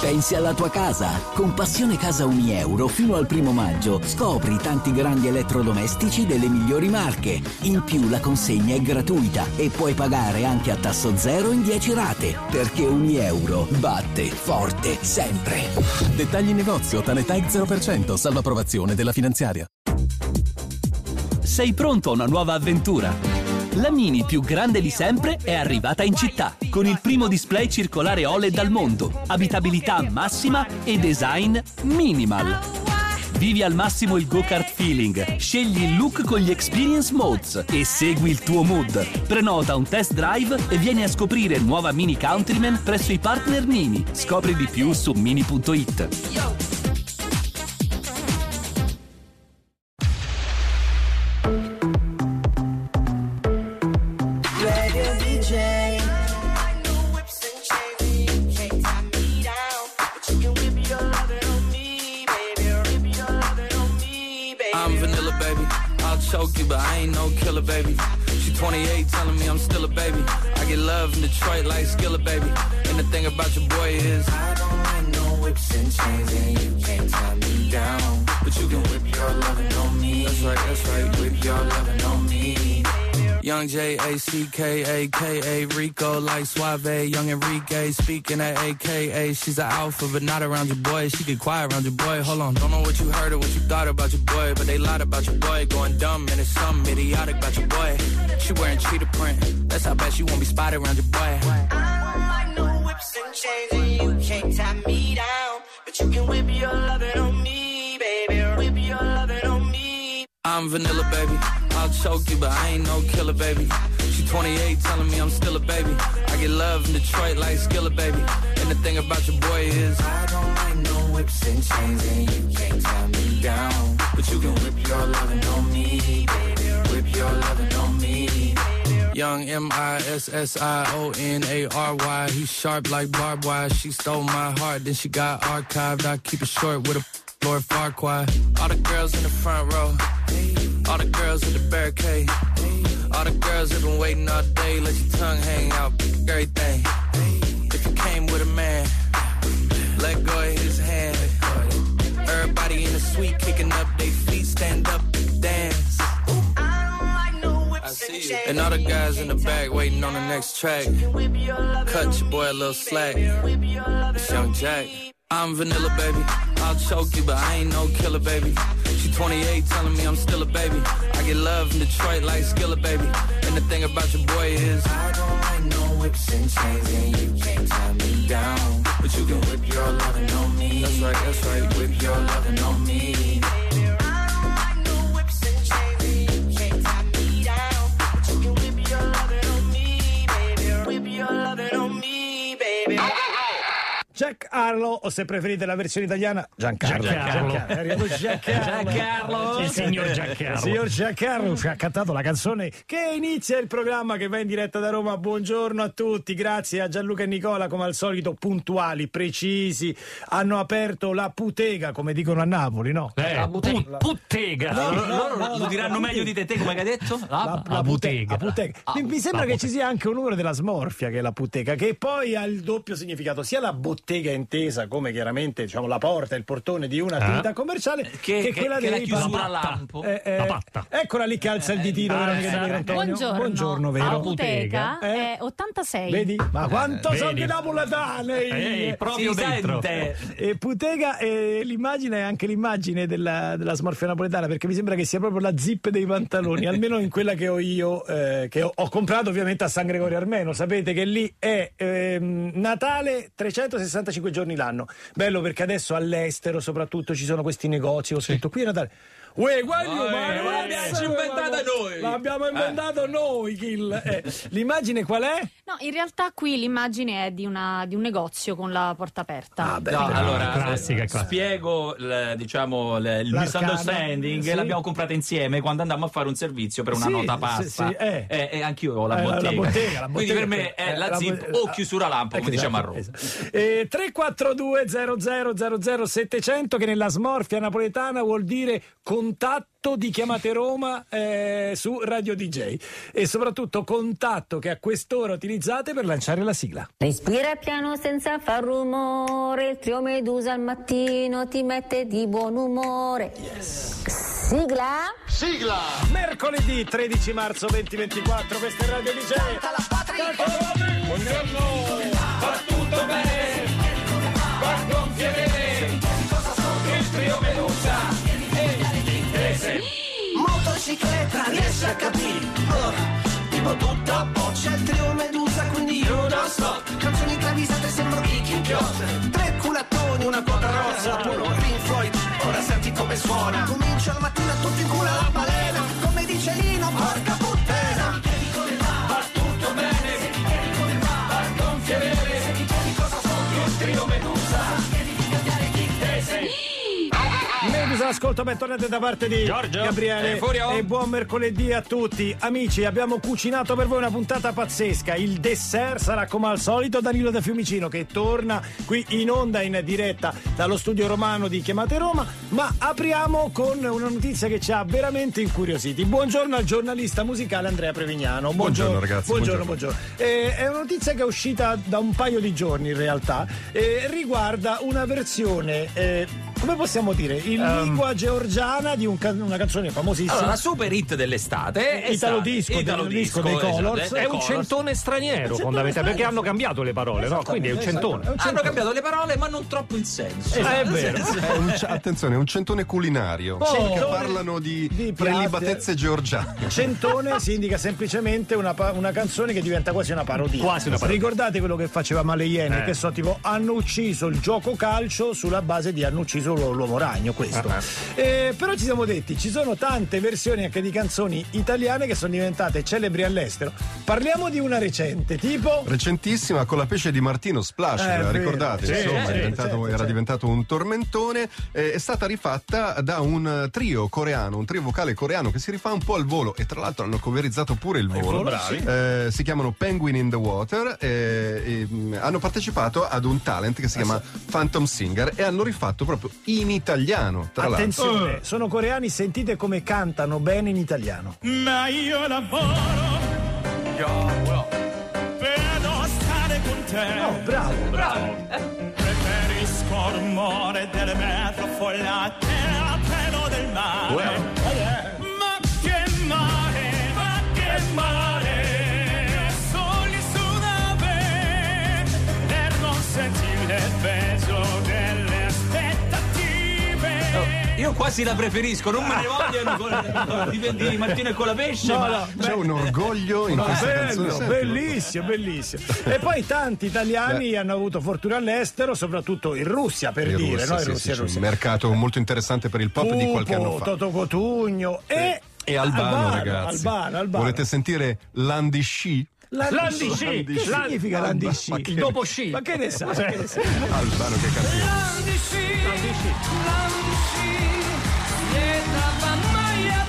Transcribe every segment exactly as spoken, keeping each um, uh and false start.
Pensi alla tua casa? Con Passione Casa Unieuro fino al primo maggio scopri tanti grandi elettrodomestici delle migliori marche. In più la consegna è gratuita e puoi pagare anche a tasso zero in dieci rate. Perché Unieuro batte forte sempre. Dettagli in negozio, Tanetag zero per cento, salvo approvazione della finanziaria. Sei pronto a una nuova avventura? La Mini più grande di sempre è arrivata in città, con il primo display circolare O L E D al mondo, abitabilità massima e design minimal. Vivi al massimo il go-kart feeling, scegli il look con gli experience modes e segui il tuo mood. Prenota un test drive e vieni a scoprire nuova Mini Countryman presso i partner Mini. Scopri di più su mini punto it. Choke you, but I ain't no killer, baby. She twenty-eight, telling me I'm still a baby. I get love in Detroit like Skillet, baby. And the thing about your boy is I don't like no whips and chains, and you can't tie me down. But you can whip your lovin' on me. That's right, that's right, whip your lovin' on me. Young J A C K A K A Rico like Suave, young Enrique speaking at A K A. She's an alpha but not around your boy. She get quiet around your boy. Hold on, don't know what you heard or what you thought about your boy, but they lied about your boy. Going dumb and it's something idiotic about your boy. She wearing cheetah print. That's how bad she won't be spotted around your boy. I don't like no whips and chains, and you can't tie me down, but you can whip your lovin' on me, baby. Whip your lovin' on me. I'm vanilla, baby. I'll choke you, but I ain't no killer, baby. She twenty-eight, telling me I'm still a baby. I get love in Detroit like Skillet, baby. And the thing about your boy is I don't like no whips and chains, and you can't tie me down, but you can whip your lovin' on me, baby. Whip your lovin' on me. Young M I S S I O N A R Y. He's sharp like barbed wire. She stole my heart, then she got archived. I keep it short with a Lord Farquaad. All the girls in the front row, all the girls with the barricade, all the girls have been waiting all day. Let your tongue hang out, everything. If you came with a man, let go of his hand. Everybody in the suite kicking up their feet, stand up, dance. I see you. And all the guys in the back waiting on the next track. Cut your boy a little slack. It's Young Jack. I'm vanilla, baby. I'll choke you, but I ain't no killer, baby. She twenty-eight, telling me I'm still a baby. I get love in Detroit like Skillet, baby. And the thing about your boy is I don't like no whips and chains, and you can't tie me down, but you can whip your lovin' on me. That's right, that's right, whip your lovin' on me. Jack Harlow, o se preferite la versione italiana Giancarlo. Giancarlo. Giancarlo. Giancarlo. Giancarlo. Il signor Giancarlo. Il signor Giancarlo ci ha cantato la canzone che inizia il programma, che va in diretta da Roma. Buongiorno a tutti, grazie a Gianluca e Nicola, come al solito puntuali, precisi. Hanno aperto la Putega, come dicono a Napoli, no? Eh, la Putega. Puttega. No, no, loro no, lo no, diranno no, meglio di te, te come hai detto? La, La, la Putega. La Putega. Ah, mi, mi sembra la che Putega. ci sia anche un numero della smorfia, che è la Putega, che poi ha il doppio significato, sia la bottega intesa come chiaramente, diciamo, la porta, il portone di un'attività ah. commerciale, che, che, che quella che dei la chiusura pa- a lampo. Eh, eh, la patta. Eccola lì che alza il ditino, Ah, Veronica sì. Di Pierantonio. Buongiorno. Buongiorno, vero? La Putega Eh? è ottantasei. Vedi? Ma quanto Vedi? sono di napoletane! Eh, proprio Si dentro. sente. E Putega, eh, l'immagine è anche l'immagine della, della smorfia napoletana, perché mi sembra che sia proprio la zip dei pantaloni, almeno in quella che ho io, eh, che ho, ho comprato ovviamente a San Gregorio Armeno. Sapete che lì è ehm, Natale trecentosessantacinque giorni l'anno. Bello, perché adesso all'estero soprattutto ci sono questi negozi, ho scritto qui è Natale. Uè, guaglio, Eh, ma l'abbiamo ragazzi, inventata noi. L'abbiamo inventato noi, Kill. Eh, l'immagine qual è? No, in realtà qui l'immagine è di, una, di un negozio con la porta aperta. Ah, beh, No, beh, allora classica, eh, classica. spiego l- diciamo l- il L'arcana, misunderstanding. sì. L'abbiamo comprata insieme quando andammo a fare un servizio per una Sì, nota sì, pasta. sì, eh. e, e anch'io ho la Eh, la- bottega. la bottega, la Quindi bottega, per me è eh, la la zip bo- o chiusura lampo, come Ecco, diciamo a esatto, Roma. esatto. E E tre quattro due zero zero zero zero settecento, che nella smorfia napoletana vuol dire contatto di Chiamate Roma eh, su Radio D J, e soprattutto contatto che a quest'ora utilizzate per lanciare la sigla. Respira piano senza far rumore, il trio Medusa al mattino ti mette di buon umore. Yes. Sigla? Sigla! Mercoledì tredici marzo duemilaventiquattro, questa è Radio D J. Canta la patria! Buongiorno! Va tutto bene, va gonfie bene, il trio Medusa e Intese. Motocicletta, riesci a capire? Ora, tipo tutto a po', c'è il trio Medusa, quindi io non sto. Canzoni travisate, sembro Ricky Piot. Tre culattoni, una coda rossa, puro Pink Floyd. Ora senti come suona. Comincia la mattina tutto in culo alla balena. Come dice Lino, porca puttana. Va tutto bene, va gonfie bene. Il trio Medusa. Medusa, ascolto, bentornati da parte di Giorgio Gabriele e, e buon mercoledì a tutti. Amici, abbiamo cucinato per voi una puntata pazzesca. Il dessert sarà come al solito Danilo da Fiumicino, che torna qui in onda in diretta dallo studio romano di Chiamate Roma, ma apriamo con una notizia che ci ha veramente incuriositi. Buongiorno al giornalista musicale Andrea Prevignano. Buongiorno, buongiorno ragazzi. Buongiorno, buongiorno. buongiorno. Eh, è una notizia che è uscita da un paio di giorni in realtà, eh, riguarda una versione, eh, come possiamo dire, in Um, lingua georgiana di un can- una canzone famosissima. Allora, la super hit dell'estate è Italo stata- disco, Italo del disco disco, dei Colors. esatto, È dei un Colors. centone straniero, fondamentalmente, perché hanno cambiato le parole, no? Quindi è un centone. Hanno cambiato le parole, ma non troppo il senso. Esatto. È vero. È un, attenzione, è un centone culinario. Oh, perché centone parlano di, di prelibatezze georgiane. Centone si indica semplicemente una, pa- una canzone che diventa quasi una parodia. Quasi una parodia. Ricordate quello che faceva Male Iene? Eh. Che so, tipo, hanno ucciso il gioco calcio sulla base di hanno ucciso l'u- l'uomo ragno, questo. Uh-huh. Eh, però ci siamo detti, ci sono tante versioni anche di canzoni italiane che sono diventate celebri all'estero. Parliamo di una recente, tipo... Recentissima, con la pesce di Martino Splash, Eh, ve la vero. ricordate? Sì, Insomma, sì, è diventato- certo, era certo. diventato un tormentone. eh, è stata rifatta da un trio coreano, un trio vocale coreano che si rifà un po' al volo, e tra l'altro hanno coverizzato pure il volo. volo, bravi. Eh, si chiamano Penguin in the Water. eh, e, mh, hanno partecipato ad un talent che si chiama Phantom Singer e hanno rifatto proprio in italiano, tra l'altro. Attenzione, sono coreani, sentite come cantano bene in italiano. Ma io lavoro per non stare con te. No, bravo, bravo. Preferisco il rumore delle metro follate al pelo del mare. Ma che mare, ma che mare. Soli su nave per non sentire il peso delle aspettative. Io quasi la preferisco, non me ne vogliono con, di, di Martino e con la pesce. No, ma... no, C'è un orgoglio in Ma questa bello, canzone. sentilo. bellissimo, bellissimo. E poi tanti italiani hanno avuto fortuna all'estero, soprattutto in Russia, per In dire, Russia, no? In sì, Russia, sì, in c'è Russia. un mercato molto interessante per il pop di qualche anno Pupo, fa. Toto Cotugno e, E Albano, ragazzi. Albano, Albano. Volete sentire Landy Sci? Landi Landi sci. sci. Che Lan- significa Landi Ma sci? che- Il dopo sci. Ma che ne sai? Che ne sai? Albano che campione. Landi sci, landi sci, lieta mai a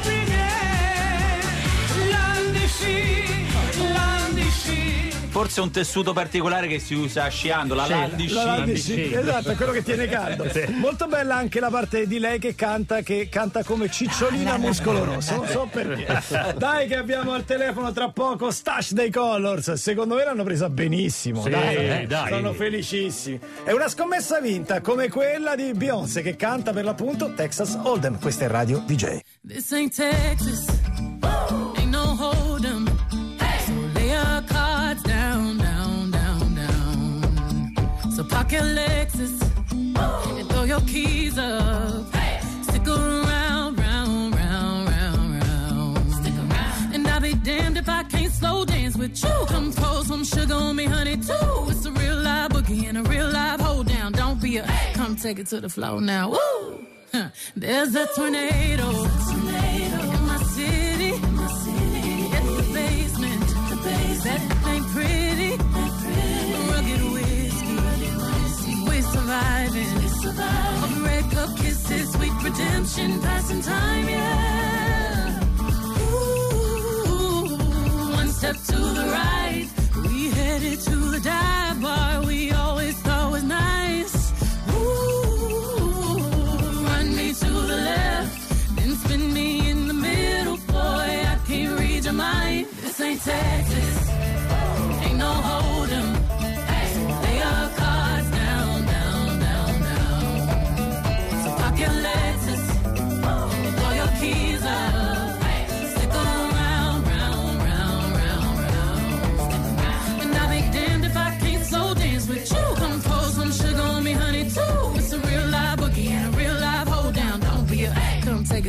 prime. Landi sci, landi sci. Forse un tessuto particolare che si usa sciando, la Landi La Landi sci. sci. Esatto, è quello che tiene caldo. Molto bella anche la parte di lei che canta, che canta come Cicciolina Muscolo Rosso. Non so perché. Dai, che abbiamo al telefono tra poco Stash dei Colors. Secondo me l'hanno presa benissimo. Sì, dai, eh, dai. sono felicissimi. È una scommessa vinta come quella di Beyoncé, che canta per l'appunto Texas Hold'em. Questa è Radio D J. This ain't Texas, ain't no hold'em. So lay your cards down, down, down, down. So park your Lexus and throw your keys up. Stick around, round, round, round, round. Stick around. And I'll be damned if I can't slow dance with you. Come pour some sugar on me, honey, too. It's a real live boogie and a real live hold down. Don't be a, come take it to the floor now. Woo! Huh. There's a tornado, in my city, in my city. It's the basement, the basement. That ain't pretty, rugged whiskey, we're surviving. We're surviving. Red cup kisses, sweet redemption, passing time, yeah. Ooh, one step to the right, we headed to the dive bar we always thought was nice.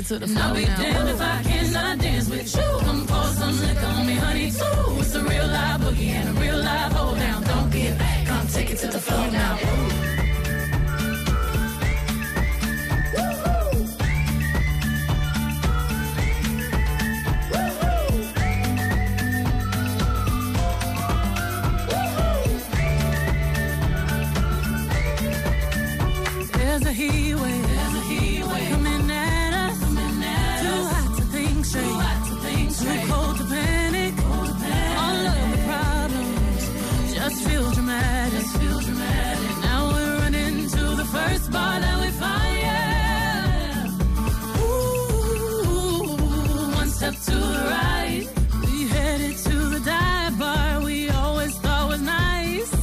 it to the floor. I'll be damned if I cannot dance with you. Come pour some liquor on me, honey, too. It's a real live boogie and a real live hold down. Don't be a come take it to the floor now. There's a heat wave, there's a heat wave coming at us, coming at too us. Hot to think straight, too hot to think straight, too cold to panic, cold to panic. All of the problems just feel dramatic, just feel dramatic. Now we're running to the first bar that we find, yeah. Ooh, one step to the right, we headed to the dive bar we always thought was nice.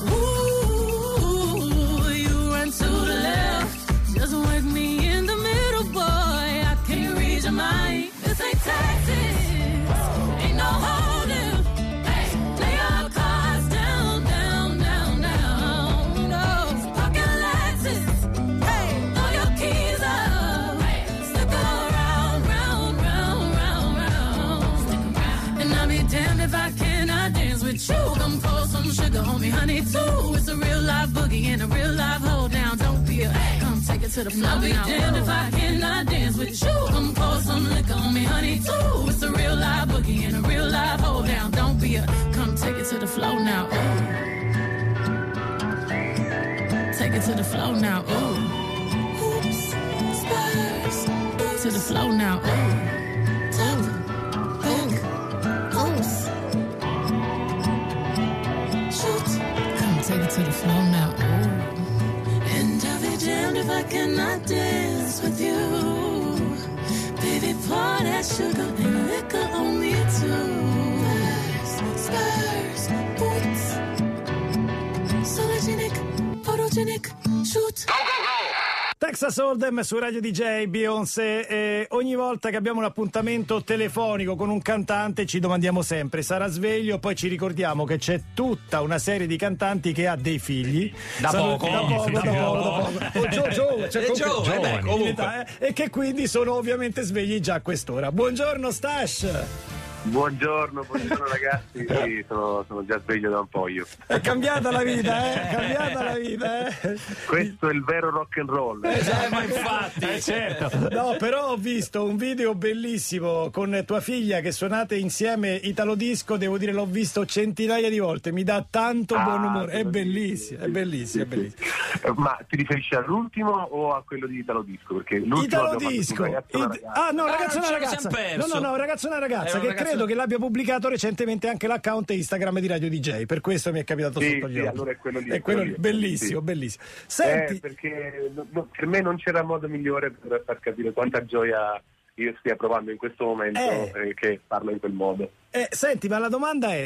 Ooh, you run to the left, just work me in the middle, boy. I can't read your mind. This ain't Texas, ain't no holding. Hey, lay your cards down, down, down, down. No, pocket Lexus. Hey, throw your keys up. Hey, stick around, round, round, round, round. Stick around. And I'll be damned if I cannot dance with you. Come pour some sugar on me, honey, too. It's a real live boogie and a real live hold down. Don't be a come take it to the floor. I'll be damned if I cannot dance with you. Come pour some liquor on me, honey, too. It's a real live boogie and a real live hold down. Don't be a come take it to the floor now. Ooh. Take it to the floor now. Ooh. Oops, Spurs. To the floor now. Ooh. Top, back, oops. Shoot. Come take it to the floor now. Ooh. And I'll be damned if I cannot dance with you. Baby, pour that sugar and liquor on me too. Spurs, boots, sologenic, photogenic, shoot. Texas Hold'em su Radio D J, Beyoncé. E ogni volta che abbiamo un appuntamento telefonico con un cantante ci domandiamo sempre: sarà sveglio? Poi ci ricordiamo che c'è tutta una serie di cantanti che ha dei figli da Sono, poco, da poco, da da poco, da poco. poco. O gio, gio, cioè, E comunque, gio, giovani, eh beh, comunque. in età, eh, e che quindi sono ovviamente svegli già a quest'ora. Buongiorno Stash. Buongiorno, buongiorno ragazzi, sì, sono, sono già sveglio da un po' io. È cambiata la vita, eh? È cambiata la vita, eh? Questo è il vero rock and roll. Eh, Eh, ma infatti, eh, certo. No, però ho visto un video bellissimo con tua figlia che suonate insieme Italo Disco, devo dire l'ho visto centinaia di volte, mi dà tanto Ah, buon umore, è sì, bellissimo, è bellissimo, è bellissimo. Eh, Ma ti riferisci all'ultimo o a quello di Italo Disco? Perché l'ultimo Italo abbiamo fatto Disco. un ragazzo e una It- ragazza. Ah no, Ah, ragazzo e non una ce lo ragazza. siamo No, perso. no, no, ragazzo e una ragazza È un che ragazzo- credo che l'abbia pubblicato recentemente anche l'account Instagram di Radio D J, per questo mi è capitato Sì, sotto gli sì, occhi. allora è quello lì, È quello lì, quello lì. bellissimo, Sì. bellissimo. Senti, Eh, perché no- no, per me non c'era modo migliore per far capire quanta gioia io stia provando in questo momento Eh. eh, che parlo in quel modo. Eh, senti, ma la domanda è,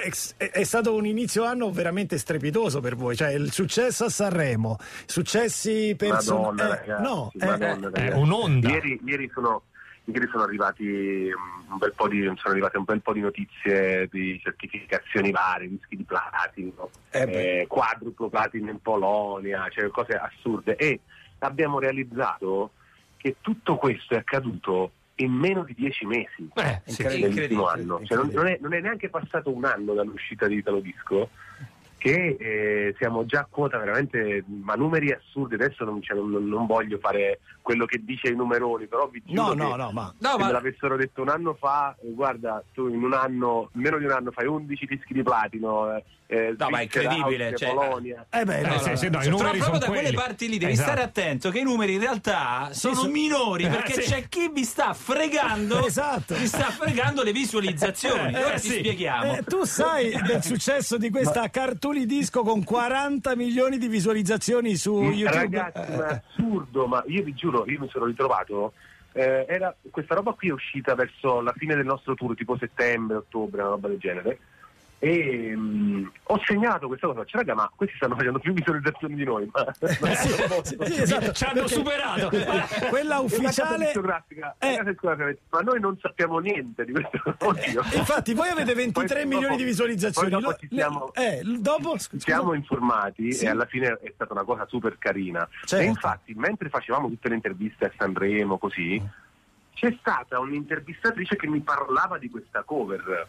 è: è stato un inizio anno veramente strepitoso per voi, cioè il successo a Sanremo, successi personali. Madonna, ragazzi, no, eh, Madonna, eh, È ragazzi. un'onda. Ieri, ieri sono ieri sono arrivati um, un bel po' di sono arrivate un bel po' di notizie di certificazioni varie, dischi di platino, Eh beh. eh, quadruplo platino in Polonia, cioè cose assurde, e abbiamo realizzato che tutto questo è accaduto in meno di dieci mesi. Eh, sì. Nell'ultimo anno, cioè, non, non, è, non è neanche passato un anno dall'uscita di Italo Disco che eh, siamo già a quota veramente, ma numeri assurdi. Adesso non, cioè, non, non voglio fare quello che dice i numeroni, però vi no, giuro no, che no, ma No, se ma me l'avessero detto un anno fa, eh, guarda, tu in un anno, meno di un anno fai undici dischi di platino, eh, eh, No, ma è Svizzera, incredibile, Austria, cioè- Polonia. eh beh, no, Eh, sì, no, sì, no. no, i Cioè, numeri proprio sono da quelle quelli. parti lì devi Esatto. stare attento che i numeri in realtà sono su- minori, perché Eh, sì. c'è chi vi sta fregando Esatto. vi sta fregando le visualizzazioni. Eh, Ora eh, ti sì. spieghiamo. Eh, tu sai del successo di questa Cartuli Disco con quaranta milioni di visualizzazioni su YouTube? Ragazzi, ma è assurdo, ma io vi giuro, io mi sono ritrovato. eh, era, questa roba qui è uscita verso la fine del nostro tour, tipo settembre, ottobre, una roba del genere. E mh, ho segnato questa cosa, cioè, raga, ma questi stanno facendo più visualizzazioni di noi. Ma, ma Sì, sì, sì, esatto, Ci hanno perché superato. quella E la casa ufficiale. discografica, la Eh. casa discografica, ma noi non sappiamo niente di questo. Oddio. Infatti, voi avete ventitré Poi milioni dopo- di visualizzazioni. poi dopo Lo- ci siamo- eh, l- dopo, Ci scusa. siamo informati Sì. e alla fine è stata una cosa super carina. Certo. E infatti, mentre facevamo tutte le interviste a Sanremo, così, c'è stata un'intervistatrice che mi parlava di questa cover.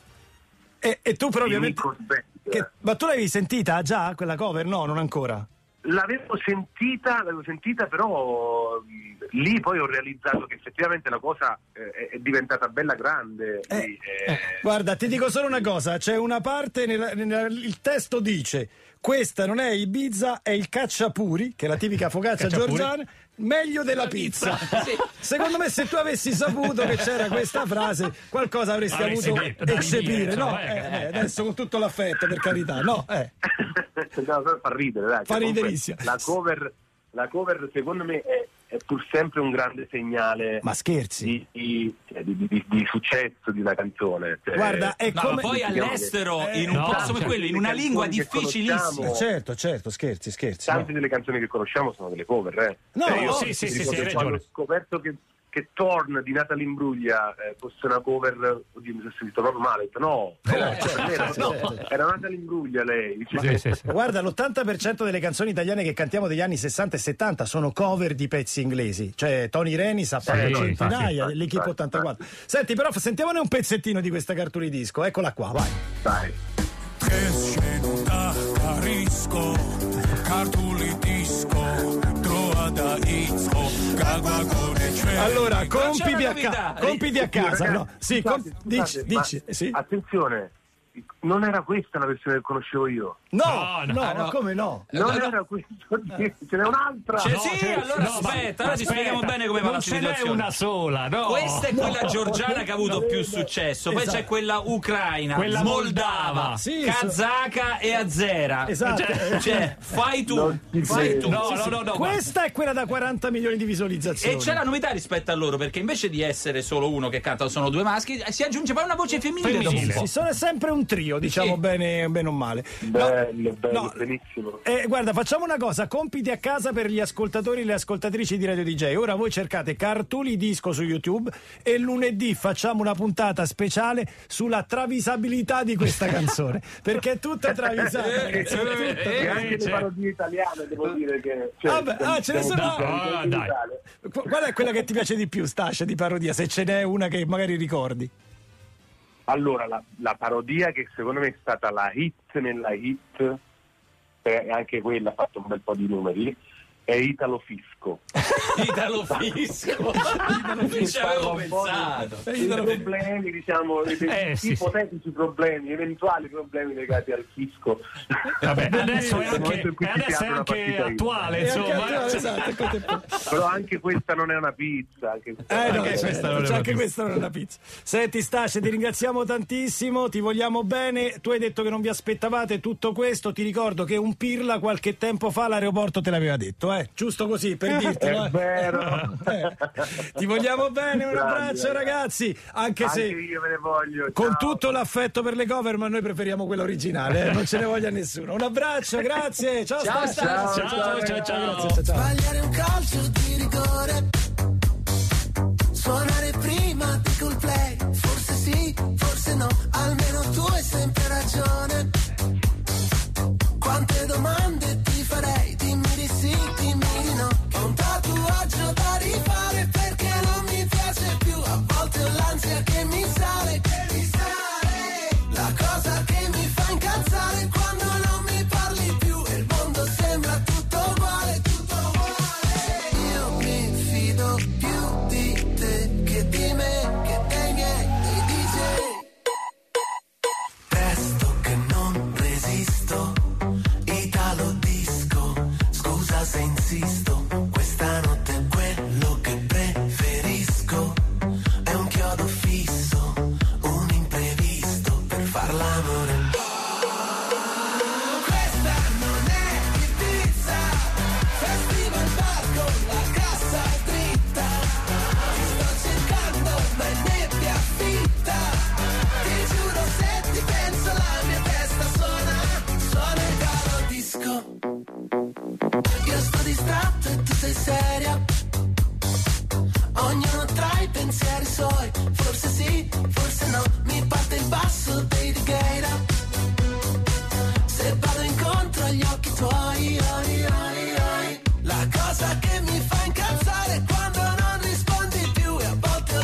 E, e tu però ovviamente... Che, ma tu l'avevi sentita già quella cover? No, non ancora. L'avevo sentita, l'avevo sentita, però mh, lì poi ho realizzato che effettivamente la cosa eh, è diventata bella grande. Eh, e, eh, guarda, ti dico solo una cosa, c'è una parte, nella, nella, il testo dice: questa non è Ibiza, è il cacciapuri, che è la tipica focaccia georgiana, meglio della pizza. Sì. Secondo me, se tu avessi saputo che c'era questa frase, qualcosa avresti Avresti avuto detto, dai, eccepire, Dio, no? eh, Eh, eh, eh, adesso con tutto l'affetto, per carità, no? Eh. no, fa ridere, dai. Fa Cioè, riderissimo. La cover, la cover secondo me è, è pur sempre un grande segnale. Ma scherzi? Di, di, di, di, di successo di una canzone. Cioè, Guarda, è No, come... ma poi all'estero, in un no, posto come cioè, quello, in le una canzoni lingua che difficilissima. conosciamo- Certo, certo, scherzi, scherzi. Tante no. delle canzoni che conosciamo sono delle cover, eh. No, Cioè, io sì, mi sì, sì, ricordo sì, hai quando ragione. ho scoperto che, che Torn di Natalie Imbruglia eh, fosse una cover, oddio mi sono sentito proprio male, ho detto, no, era, certo, era, certo, no, certo. era Natalie Imbruglia lei. Sì, sì, sì. Guarda, l'ottanta per cento delle canzoni italiane che cantiamo degli anni sessanta e settanta sono cover di pezzi inglesi. Cioè Tony Renis ha fatto Sì, centinaia, infatti, l'Equipe infatti, ottantaquattro. Senti, però sentiamone un pezzettino di questa cartolina disco, eccola qua, vai. Dai. Che scenuta carisco, cartuli disco, trova da izco, cagua con il cielo. Allora, c'è compiti una a, novità. ca- compiti a casa, Ragazzi, no? Sì, scusate, com- scusate, dici, ma- dici, sì. Attenzione, non era questa la versione che conoscevo io. No, No, no, no, ma no. come no? Non no. era questa, ce n'è un'altra. Cioè, No, sì, cioè, allora no, ma- aspetta, ora ti aspetta, spieghiamo bene come va non la ce n'è situazione. una sola, no. Questa è quella georgiana che ha avuto più successo, poi Esatto. c'è quella ucraina, Quella moldava, moldava. Sì, kazaka e azera. Esatto. Cioè, cioè, fai tu, Non ci fai credo. tu. No, Sì, no, sì. no, no. Questa è quella da quaranta milioni di visualizzazioni. E c'è la novità rispetto a loro, perché invece di essere solo uno che canta, sono due maschi, si aggiunge poi una voce femminile, dopo un Femminile. po'. Sì, sono sempre un trio, diciamo Sì. bene, bene o male. Bello, bello, no. benissimo. Eh, guarda, facciamo una cosa, compiti a casa per gli ascoltatori e le ascoltatrici di Radio D J. Ora voi cercate Cartuli Disco su YouTube e lunedì facciamo una puntata speciale sulla travisabilità di questa canzone, perché è tutta travisabile. Eh, ragazzi, è tutta eh, E travisabile. anche le parodie italiane, devo dire che... Cioè, Vabbè, ah, ce ne siamo sono- tutti Ah, in dai. Italia. Qu- Qual è quella che ti piace di più, Stascia, di parodia? Se ce n'è una che magari ricordi. Allora, la, la parodia che secondo me è stata la hit nella hit, e anche quella ha fatto un bel po' di numeri, è Italo Fisco. Italo Fisco. Non ci avevo Parla un po' pensato. di- dei problemi, diciamo, dei Eh, sì, ipotetici problemi, eventuali problemi legati al fisco. Vabbè, adesso è Nel momento anche, in cui e si adesso è apre una anche partita attuale, E anche insomma. attuale, esatto, è contemporaneo. Però anche questa non è una pizza. Anche questa Eh no, non è- certo, questa non è c'è una anche pizza. questa non è una pizza. Senti Stascia, ti ringraziamo tantissimo, ti vogliamo bene. Tu hai detto che non vi aspettavate tutto questo. Ti ricordo che un pirla qualche tempo fa all'aeroporto te l'aveva detto, eh? Giusto così per dirtelo. È eh. vero. Eh, Ti vogliamo bene, un Grandi, abbraccio ragazzi. Anche se Anche io me ne voglio. con ciao. tutto l'affetto per le cover, ma noi preferiamo quella originale, eh? Non ce ne voglia nessuno. Un abbraccio, grazie. Ciao, Ciao, Stascia. Stascia. ciao, ciao, ciao, Ciao. grazie, ciao, ciao. Sbagliare un calcio di rigore, suonare prima di Coldplay, forse sì, forse no, almeno tu hai sempre ragione. Quante domande ti farei, dimmi di sì, dimmi di no. Ho un tatuaggio da rifare perché non mi piace più, a volte ho l'ansia che mi sale, che mi sale. La cosa che mi fa incazzare quando non mi parli più e il mondo sembra tutto uguale, tutto uguale. Io mi fido più di te che di me, che dei miei, dei D J. Presto che non resisto, Italo disco, scusa se insisto, questa notte è quello che preferisco, è un chiodo fisso, un imprevisto per far l'amore. Questa non è Ibiza, festival bar con la cassa dritta, ti sto cercando ma è nebbia fitta, ti giuro se ti penso la mia testa suona, suona il calo disco. Io sto distratto e tu sei seria, ognuno tra i pensieri suoi, forse sì, forse no, mi parte il basso dei Righeira, se vado incontro agli occhi tuoi, oi, oi, oi. La cosa che mi fa incazzare è quando non rispondi più e a volte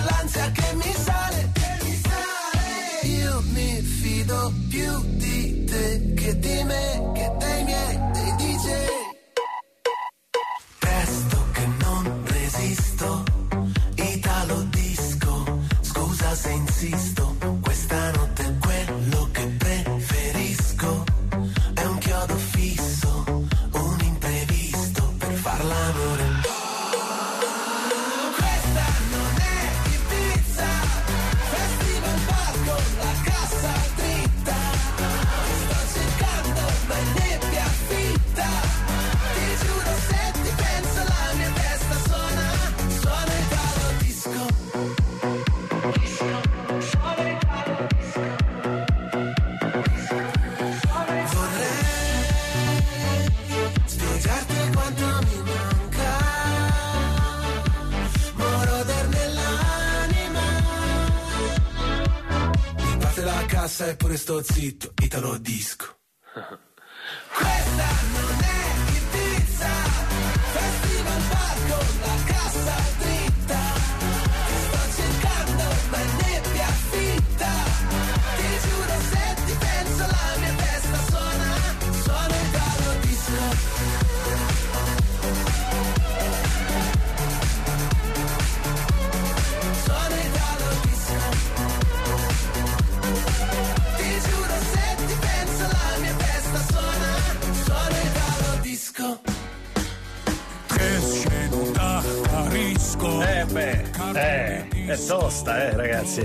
passa e pure sto zitto, Italo disco. Questa non è Ibiza, festival bar con la cassa dritta. Ti sto cercando ma è nebbia fitta. Ti giuro se ti penso la mia testa suona, suona il gallo disco. Suona il gallo disco. Ti giuro se ti penso la mia testa suona, suona il gallo disco. Che sceno da Carisco. Eh beh, eh, è tosta, eh ragazzi.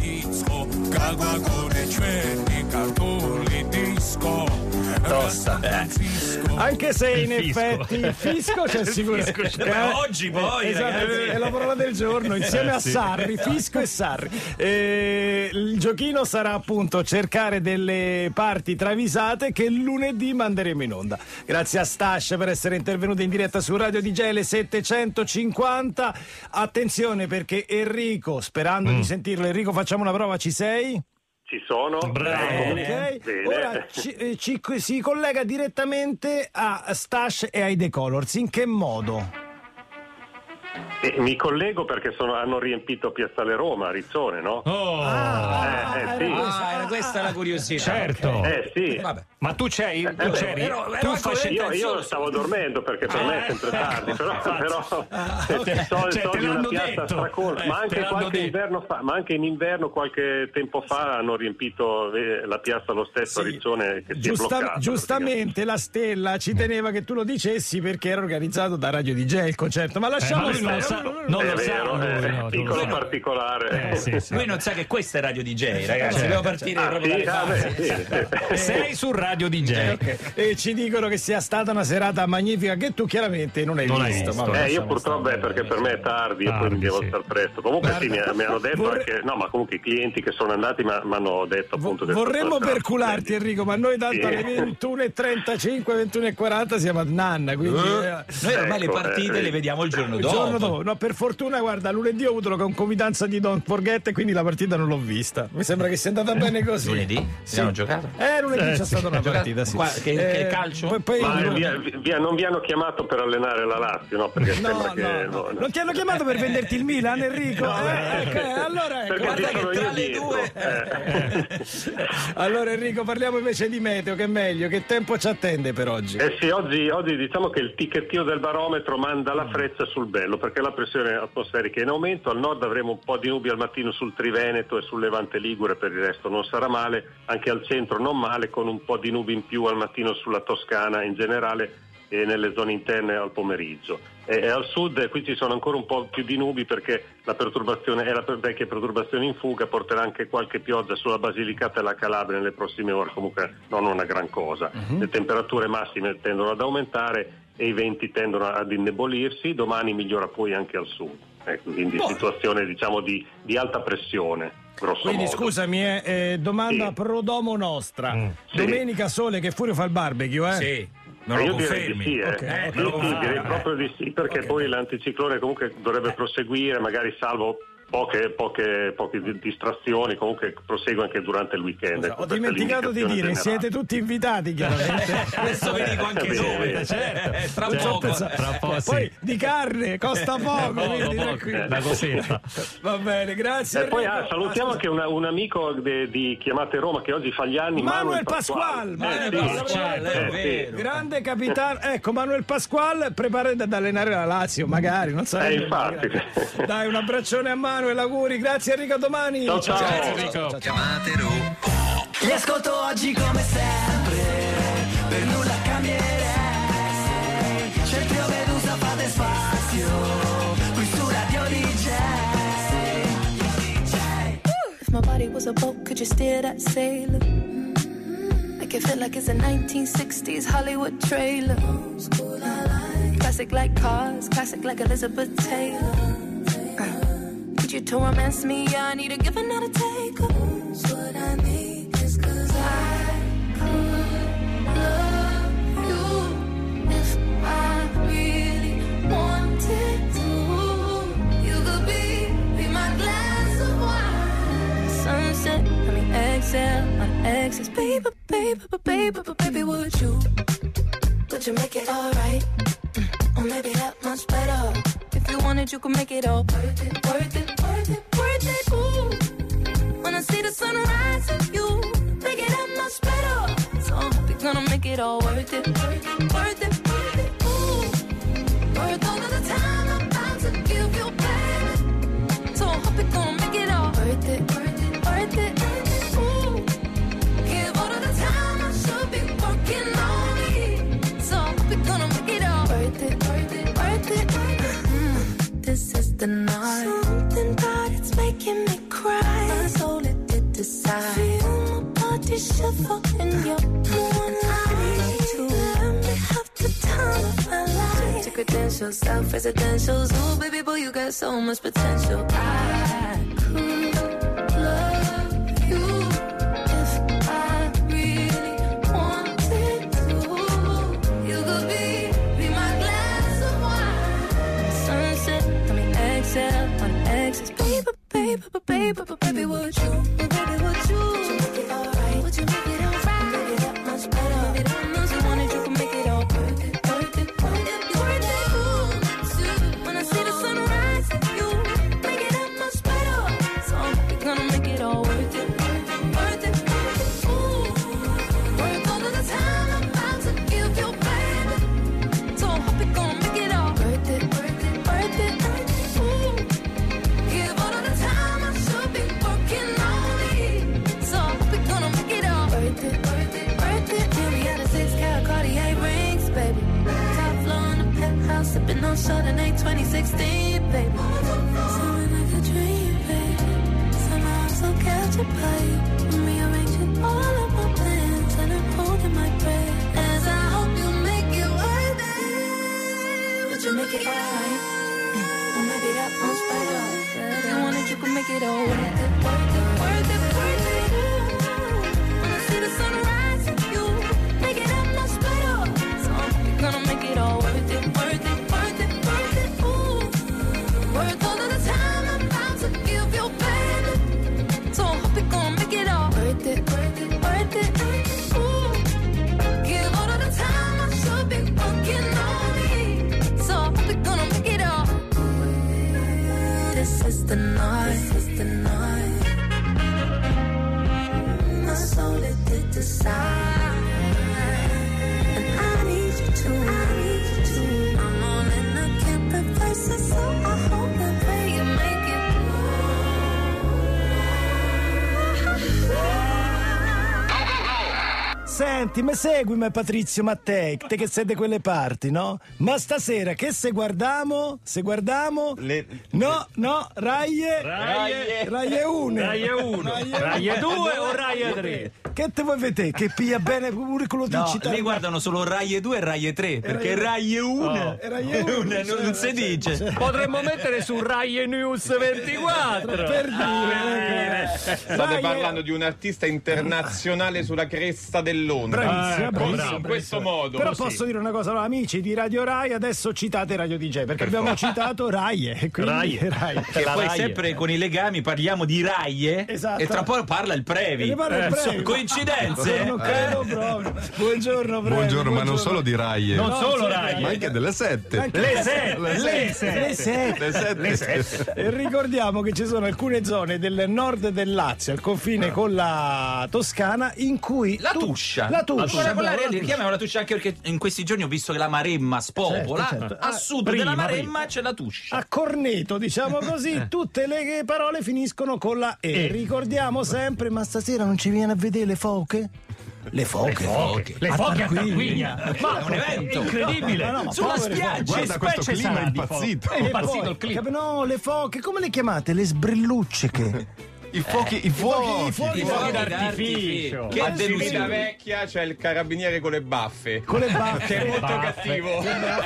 Tosta. Eh. Anche se in effetti il fisco c'è sicuramente. Beh, oggi poi, esatto, ragazzi. è la parola del giorno insieme Eh, a sì. Sarri, fisco e Sarri. Eh, il giochino sarà appunto cercare delle parti travisate che lunedì manderemo in onda. Grazie a Stash per essere intervenuto in diretta su Radio D J alle settecentocinquanta. Attenzione perché Enrico, sperando di sentirlo, Enrico, facciamo una prova, ci sei? Ci sono. Ok. Bene. Ora ci, eh, ci- si collega direttamente a Stash e ai The Colors. In che modo? Eh, mi collego perché sono- hanno riempito Piazzale Roma, Rizzone, no? Oh, eh, eh, sì. Ah, era questa la curiosità. certo. Eh sì. Vabbè. Ma tu c'eri? Eh, Tu beh, c'eri? ero- ero tu anche facevi- Io, io stavo dormendo perché per me è sempre tardi, però, però so, Cioè, so te di una l'hanno piazza detto. stracolma, Eh, ma te anche l'hanno qualche detto. inverno fa, ma anche in inverno qualche tempo fa hanno riempito eh, la piazza lo stesso a Rizzone che si è Giusta- bloccata. giustamente la Stella ci teneva che tu lo dicessi perché era organizzato da Radio D J il concerto, ma lasciamo ma lui non stare. lo sa- non È lo sa vero, lui, eh, no, piccolo non lo sa. particolare. Eh, sì, sì. Lui non sa che questa è Radio D J, ragazzi. Certo. Dobbiamo partire Ah, proprio sì? dalle Ah, basi. beh, sì. Sei su Radio D J. Ok. E ci dicono che sia stata una serata magnifica che tu chiaramente non hai Non hai visto. visto. Vabbè, Eh, io lasciamo purtroppo stare. è perché per me è tardi e poi Tardi, mi devo sì. star presto. Comunque Guarda, sì, mi, mi hanno detto vorrei- anche, no, ma comunque i clienti che sono andati mi hanno detto appunto che Vorremmo sono- percularti Enrico, ma noi tanto Sì. alle ventuno e trentacinque, ventuno e quaranta siamo a Nanna, quindi eh, Noi ormai le Ecco, partite eh, le vediamo il giorno il dopo. giorno dopo. No, per fortuna, guarda, lunedì ho avuto la concomitanza di Don't Forget e quindi la partita non l'ho vista. Mi sembra che sia andata bene così. Lunedì? Sì. Hanno giocato? Eh, lunedì Eh, c'è sì. stata una partita, sì. Qua- che- che Eh, calcio? Poi, poi- Ma via, via, non vi hanno chiamato per allenare la Lazio, no? Perché No, sembra no, che no. no, no. Non ti hanno chiamato per venderti il Milan, Enrico? Eh, ecco, eh, allora ecco. Perché Guarda ci che sono tra io le dietro. due- Eh. Allora Enrico, parliamo invece di meteo, che è meglio, che tempo ci attende per oggi? Eh sì, oggi, oggi diciamo che il ticchettio del barometro manda la freccia sul bello perché la pressione atmosferica è in aumento. Al nord avremo un po' di nubi al mattino sul Triveneto e sul Levante Ligure, per il resto non sarà male, anche al centro non male, con un po' di nubi in più al mattino sulla Toscana in generale e nelle zone interne al pomeriggio. E, e al sud eh, qui ci sono ancora un po' più di nubi perché la perturbazione è la per- vecchia perturbazione in fuga, porterà anche qualche pioggia sulla Basilicata e la Calabria nelle prossime ore, comunque non una gran cosa. Mhm. Le temperature massime tendono ad aumentare e i venti tendono ad indebolirsi, domani migliora poi anche al sud. Ecco, quindi Boh. situazione diciamo di, di alta pressione, grosso Quindi modo. scusami, eh, eh, domanda Sì. pro domo nostra. Sì. Domenica sole che Furio fa il barbecue, eh? Sì. Eh, Non lo io direi confermi? di sì, eh. Ok, Sì, ok, sì, me lo confermi. direi proprio di sì, perché Ok. poi l'anticiclone comunque dovrebbe proseguire, magari salvo poche, poche, poche di- distrazioni, comunque prosegue anche durante il weekend. Scusa, ecco, ho questa è dimenticato di l'indicazione dire, generale. siete tutti invitati chiaramente. Questo vi dico anche Bene, noi. bene. Certo. Eh, tra Non ci ho poco. pensato. Tra un po' sì. Poi di carne costa poco, Poco, quindi poco, tranquillo. una cosetta. Va bene, grazie. E poi Enrico. ah, salutiamo Ah, anche una- un amico de- di Chiamate Roma che oggi fa gli anni, Manuel Manuel Pasquale, Eh, Manuel sì. Pasquale, è Eh, sì. vero. grande capitano, ecco Manuel Pasquale, preparati ad allenare la Lazio, magari, non sarebbe Eh, infatti. male. Dai, un abbraccione a Manuel, auguri, grazie Enrico, a domani. Ciao, ciao. Enrico. Chiamate Roma. Li ascolto oggi come sempre, per nulla cambierei. C'è il trio Medusa, fate spazio, qui su Radio D J. If my body was a boat, could you steer that sailor? Make it feel like it's a nineteen sixties Hollywood trailer. Classic like cars, classic like Elizabeth Taylor. Uh, Need you to romance me, I need a give and not a take. What I need is 'cause I could love you if I really wanted to. You could be, be my glass of wine. Sunset, let me exhale. you make it alright? Mm, or maybe that much better. If you want it, you can make it all worth it, worth it, worth it, worth it. Ooh, when I see the sunrise with you, make it that much better. So I hope you're gonna make it all worth it, worth it, worth it, worth it. Ooh, worth all of the time I'm about to give you, baby. So I hope you're gonna make it all worth it, worth it, worth it. Ooh, give all of the time I should be working on me. So I hope you're gonna make it all worth it, worth it, worth it. Mm, this is the night. Something about it's making me cry. My soul it did decide. Feel my body shiver in your warm light. To let me have the time of my life. Check your credentials, self-residentials. Ooh, baby boy, you got so much potential. I could love you if I really wanted to. You could be, be my glass of wine. Sunset, I mean exhale, on exes. Baby, baby, baby, baby, baby, would you? Baby, would you? Would you make it alright? Would you make it alright? Make it that much better. Make it that much you wanted, you can make it all worth it, worth it, worth it, worth it. Ooh, when I see the sunrise with you, make it that much better. So I hope you're gonna make it all worth it, worth it, worth it, worth it. Ooh, worth all of the time I'm about to give you, baby. So I hope you're gonna make it all worth it, worth it, worth it. Ooh, give all of the time I should be working on me. So I hope you're gonna make it all worth it, worth it, worth it. Yeah, we had a six-carat Cartier rings, baby. Top floor in the penthouse, sipping on Chardonnay twenty sixteen, baby. Something like a dream, baby. Somehow I'm so captured by you. I'm rearranging all of my plans and I'm holding my breath as I hope you make it worth it. Would you make it alright? Or maybe that much better. If you want it, you can make it all worth it, worth it, worth it, worth it. Ooh, when I see the sunrise with you, make it that much better. So I hope you're gonna make it all worth it, worth it, worth it, worth it. Ooh, worth all of the time I'm about to give you, baby. So I hope you're gonna make it all worth it, worth it, worth it. Ooh, give all of the time I should be working on me. So I hope you're gonna make it all. This is the night, this is the night. My soul it did decide, and I need you to, I need you to. I'm all in, I can't reverse it, so I hope and pray you make it. Senti, ma seguimi Patrizio Mattei, te che sei di quelle parti, no? Ma stasera che se guardiamo? Se guardiamo? Le... No, no, Raie... Raie... Raie uno. Raie uno. Raie due o Raie tre? Che te vuoi vedere? Che piglia bene pure quello di No, città. lì guardano solo Rai due e Rai tre, perché Rai uno oh. Rai uno non, non si dice. Cioè. Potremmo mettere su Rai News ventiquattro. Per dire. Ah, state parlando di un artista internazionale sulla cresta dell'onda. Bravissima, ah, bravissima. In questo modo. Però così. posso dire una cosa, allora, amici di Radio Rai, adesso citate Radio D J, perché Per abbiamo forza. citato Rai. E quindi Rai. Rai. Che La poi Rai. sempre con i legami parliamo di Rai Esatto. e tra poco parla il Previ. E ne parla il Eh, Previ. sono coincidenze? Non credo proprio. Buongiorno, Previ. Buongiorno, ma non solo di Rai, Non No, solo sì, Rai. ma anche delle sette. Anche Le sette, Le le Le sette. sette. Le sette. Le sette. E ricordiamo che ci sono alcune zone del nord del Lazio, al confine con la Toscana, in cui La tu- Tuscia. La Tuscia. Quella, quella bravo, la li Tuscia. chiamiamo la Tuscia anche perché in questi giorni ho visto che la Maremma spopola. Certo, certo. A Ah, sud prima, della Maremma prima. c'è la Tuscia. A corneto, diciamo così, tutte le parole finiscono con la E. E. Ricordiamo sempre, ma stasera non ci viene a vedere le foche? Le foche. Le foche. Le A foche a Tarquinia. Tarquinia. Ma È un evento. È incredibile. Ma no, ma Sulla povere spiaggia. foche. Guarda Che questo specie clima sarà di impazzito. foche? È E impazzito poi, il clima. cap- no, le foche, come le chiamate? Le sbrillucce. I fuochi, i fuochi. I fuochi I fuochi fuochi d'artificio. Che A delusione. Civitavecchia c'è il carabiniere con le baffe. Con le baffe. Che è molto Baffe. cattivo.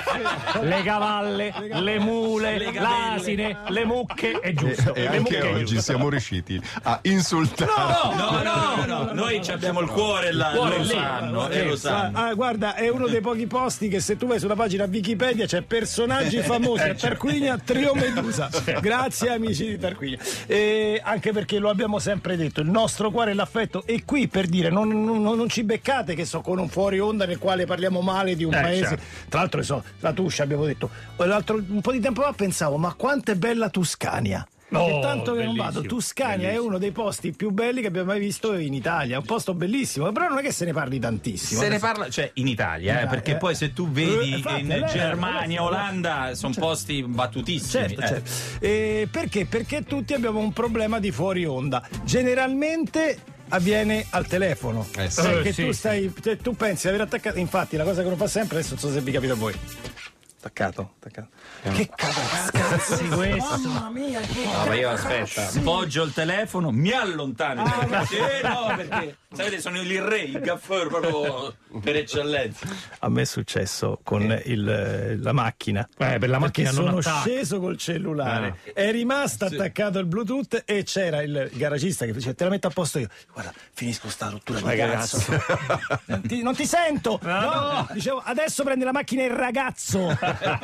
Le cavalle, le mule, Le gabelle. l'asine, le mucche, è giusto. E Le anche mucche è oggi giusto. siamo riusciti a insultare. No, no, no, no, noi ci abbiamo il cuore là, Cuore lo lì. sanno, e lo Ah, sanno. ah, guarda, è uno dei pochi posti che se tu vai sulla pagina Wikipedia c'è personaggi famosi a Tarquinia, Trio Medusa. Grazie amici di Tarquinia. E anche perché perché lo abbiamo sempre detto, il nostro cuore e l'affetto è qui per dire non, non, non ci beccate che so con un fuori onda nel quale parliamo male di un Eh, paese. certo. Tra l'altro so, la Tuscia abbiamo detto, l'altro, un po' di tempo fa pensavo ma quanto è bella Tuscania. Oh, Che tanto che non vado, bellissimo, Tuscania bellissimo. è uno dei posti più belli che abbiamo mai visto in Italia, è un posto bellissimo, però non è che se ne parli tantissimo. Se ne Adesso- parla, cioè in Italia, eh, Eh, perché eh. poi se tu Eh, vedi infatti, in lei- Germania, lei- Olanda, sono Certo. posti battutissimi. Certo, eh. certo. Eh, perché? Perché tutti abbiamo un problema di fuori onda. Generalmente avviene al telefono. Eh, sì. Perché Eh, sì, tu sì. stai. Cioè, tu pensi di aver attaccato. Infatti, la cosa che non fa sempre, adesso non so se vi capita a voi. Attaccato, attaccato. Che cazzo questo? Mamma mia, che No, ma io aspetta, poggio il telefono, mi allontano. Ah, Sì, no, perché sapete, sono il re, il gaffeur proprio per eccellenza. A me è successo con il- la macchina. Eh, per la Perché macchina non sono attacca. sceso col cellulare, è rimasto attaccato il Bluetooth e c'era il garagista che dice te la metto a posto io. Guarda, finisco sta rottura di Ragazzo. cazzo. non, ti, non ti sento. No. Dicevo, adesso prende la macchina il ragazzo.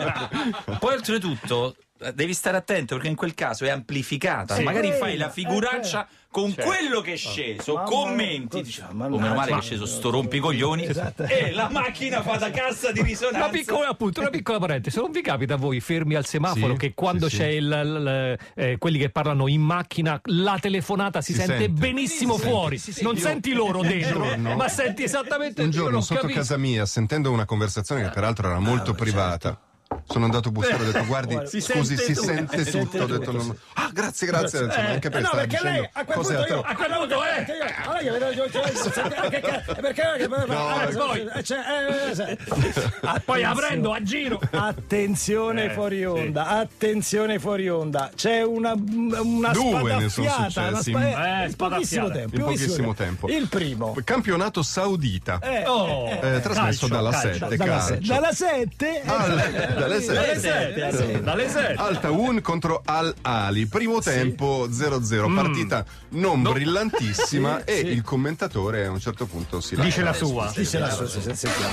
Poi oltretutto eh, devi stare attento perché in quel caso è amplificata. Sì, Magari quella, fai la è figuraccia con Certo. quello che è sceso, Mamma commenti, mia, dici, mannaggia. oh, meno male che è sceso sto rompicoglioni Esatto. e la macchina fa da cassa di risonanza. Una piccola, appunto, una piccola parentesi, non vi capita a voi fermi al semaforo Sì, che quando sì, c'è sì. il, il- eh, quelli che parlano in macchina la telefonata si, Si sente, sente. benissimo Si fuori, sente. non Io- senti loro dentro, giorno- ma senti esattamente Un io giorno non sotto capisco. casa mia, sentendo una conversazione che peraltro era molto privata, sono andato a bussare e ho detto guardi, Si scusi, sente si tutto. sente Si tutto. sente Ho detto tutto, non- ah, grazie, grazie. Insomma, anche per Eh, no, stare perché dicendo lei a quel cose punto io, atro- a quel punto eh, che io, allora io vedo io- io- che ca- perché No, ah, eh, poi, eh, cioè, eh, se- Poi la Attenzione. prendo a giro. Attenzione Eh, fuori sì. onda, attenzione fuori onda. C'è una, una Due ne sono spataffiata, una successi. spa- Eh, in pochissimo spataffiata. tempo. in pochissimo tempo. Il primo. Campionato saudita, Eh, Oh, eh, eh, trasmesso calcio, dalla calcio. sette. dalla, calcio. se- dalla sette Al- dalle sette. sette, dalle sette. Al Taun contro Al Ali, primo tempo zero zero, partita non brillantissima e il commentatore a un certo punto si Dice lascia. la sua. dice la sua, se- se- sentiamo.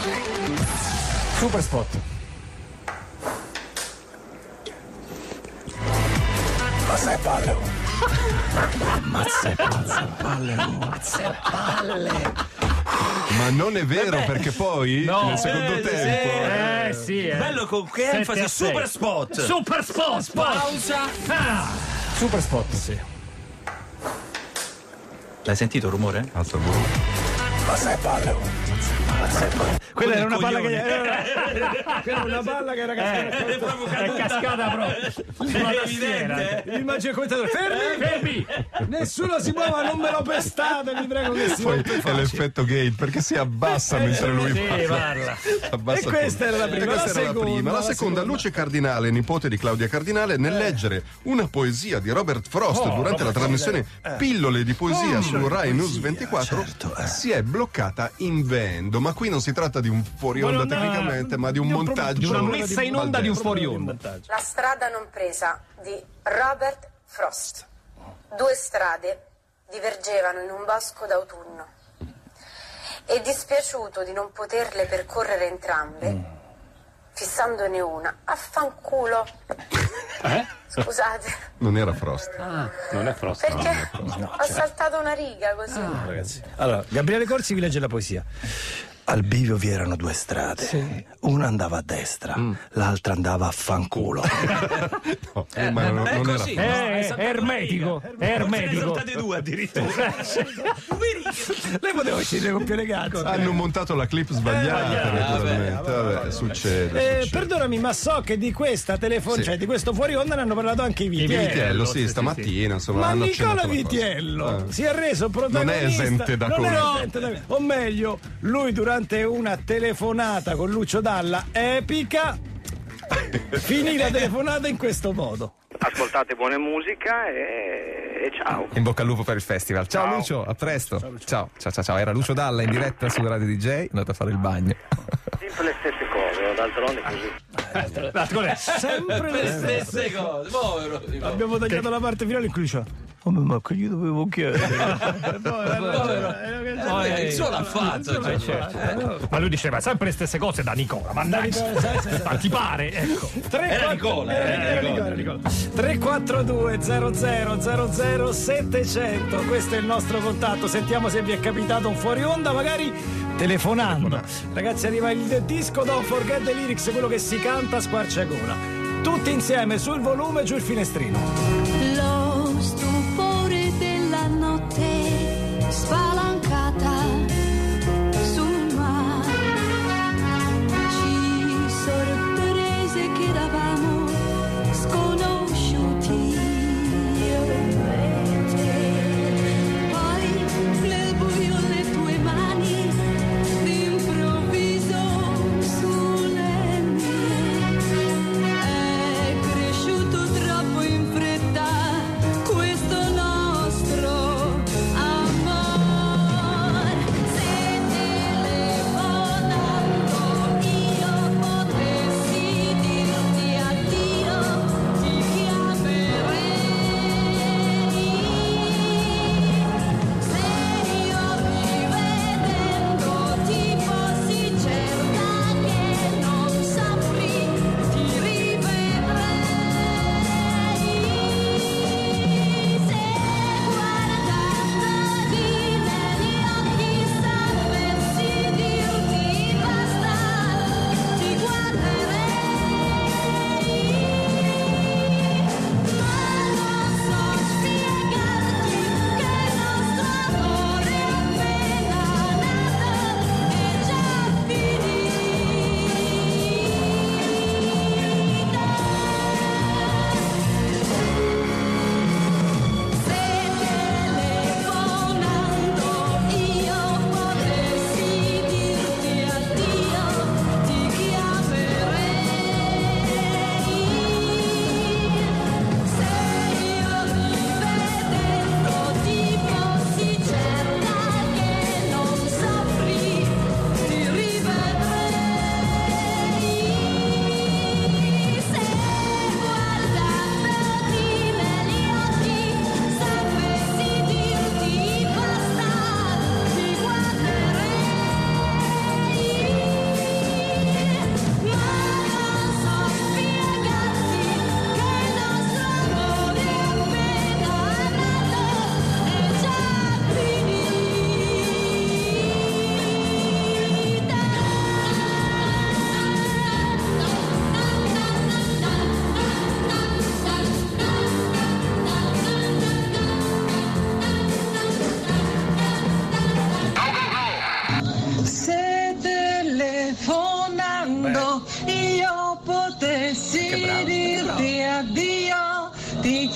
Super spot. Ma sai palle, oh. Ammazza e pazza palle, oh. Ammazza e palle. Ma non è vero perché poi No. nel secondo Eh, tempo Eh sì, eh. Bello con che Sette enfasi, a sei. super spot. Super spot, spot. Pausa. Ah. Super spot, sì. L'hai sentito il rumore? alza il volume. Ma sai palle, oh. Ammazza e palle. Quella era una palla che coglione. era, quella era una palla che era cascata. È proprio È cascata proprio. È evidente. Immagino il commentatore, fermi, Fermi. nessuno si muova, non me lo pestate, vi prego che si Poi rompe è facile. l'effetto gate perché si abbassa mentre lui Sì, parla. parla. Abbassa E questa tutto. era la prima. E questa La era la seconda, prima. La la seconda, seconda. Luce Cardinale, nipote di Claudia Cardinale, nel leggere una poesia di Robert Frost Oh, durante la Robert trasmissione Pillole di poesia su Rai News ventiquattro, certo, eh. si è bloccata in vendo. Ma qui non si tratta di un fuori onda Ma non- tecnicamente, ma di un di un pro- montaggio. Di una messa in onda di un fuori onda. La strada non presa di Robert Frost. Due strade divergevano in un bosco d'autunno e dispiaciuto di non poterle percorrere entrambe, fissandone una, affanculo. Eh? Scusate, Non era Frost. Non è Frost. perché ho saltato una riga così. Ragazzi. Allora, Gabriele Corsi vi legge la poesia. Al bivio vi erano due strade, una andava a destra, l'altra andava a fanculo. No, ma non, È non era così. Frost. È, è ermetico, è ermetico. Saltate due addirittura. Lei poteva uscire con più eleganza. Hanno montato la clip sbagliata, naturalmente. Vabbè, succede. Eh, succede. perdonami, ma so che di questa telefon- Sì. cioè di questo fuori onda ne hanno parlato anche i Vitiello. Vitiello, sì, sì, stamattina, insomma, Ma hanno Nicola accennato la cosa. Vitiello Eh. si è reso protagonista. Non è esente da non è colpa. esente da- O meglio, lui durante una telefonata con Lucio Dalla epica finì la telefonata in questo modo. Ascoltate buona musica e, e ciao. In bocca al lupo per il festival. Ciao, Ciao. Lucio, a presto. Ciao, ciao, ciao, ciao. Era Lucio Dalla in diretta su Radio D J, è andato a fare il bagno. Sempre le stesse cose, d'altronde così. Sempre le Le stesse. stesse cose. Povero. Abbiamo tagliato la parte finale in cui diceva ma che gli dovevo chiedere? Il suo l'ha fatto, cioè, certo. Ma lui diceva sempre le stesse cose da Nicola, ma dai, ma ti pare? Ecco. Era Nicola, era Nicola, Nicola. tre quattro due zero zero zero zero settecento, questo è il nostro contatto. Sentiamo se vi è capitato un fuori onda, magari telefonando. Ragazzi, arriva il disco Don't Forget the Lyrics, quello che si canta a squarciagola. Tutti insieme, sul volume, giù il finestrino. Lo stupore della notte spalancata sul mare ci sorprese che eravamo sconosciuti io e te. Poi nel buio le tue mani d'improvviso sulle mie. È cresciuto troppo in fretta questo nostro amor. Se telefonando io potessi dirti addio, ti chiamerei. Se io rivedendo ti fossi certa che non saprì, ti rivedrei. Se guardandoti negli occhi sapessi dirti basta, ti guarderei. Ma non so spiegarti che il nostro amore è appena nato e già Se telefonando io potessi dirti addio, ti chiamerei. Se io rivedendo ti fossi certa che non saprì, ti rivedrei. Se guardandoti negli occhi sapessi dirti basta, ti guarderei. Ma non so spiegarti che il nostro amore è appena nato e già Se telefonando io potessi dirti addio, ti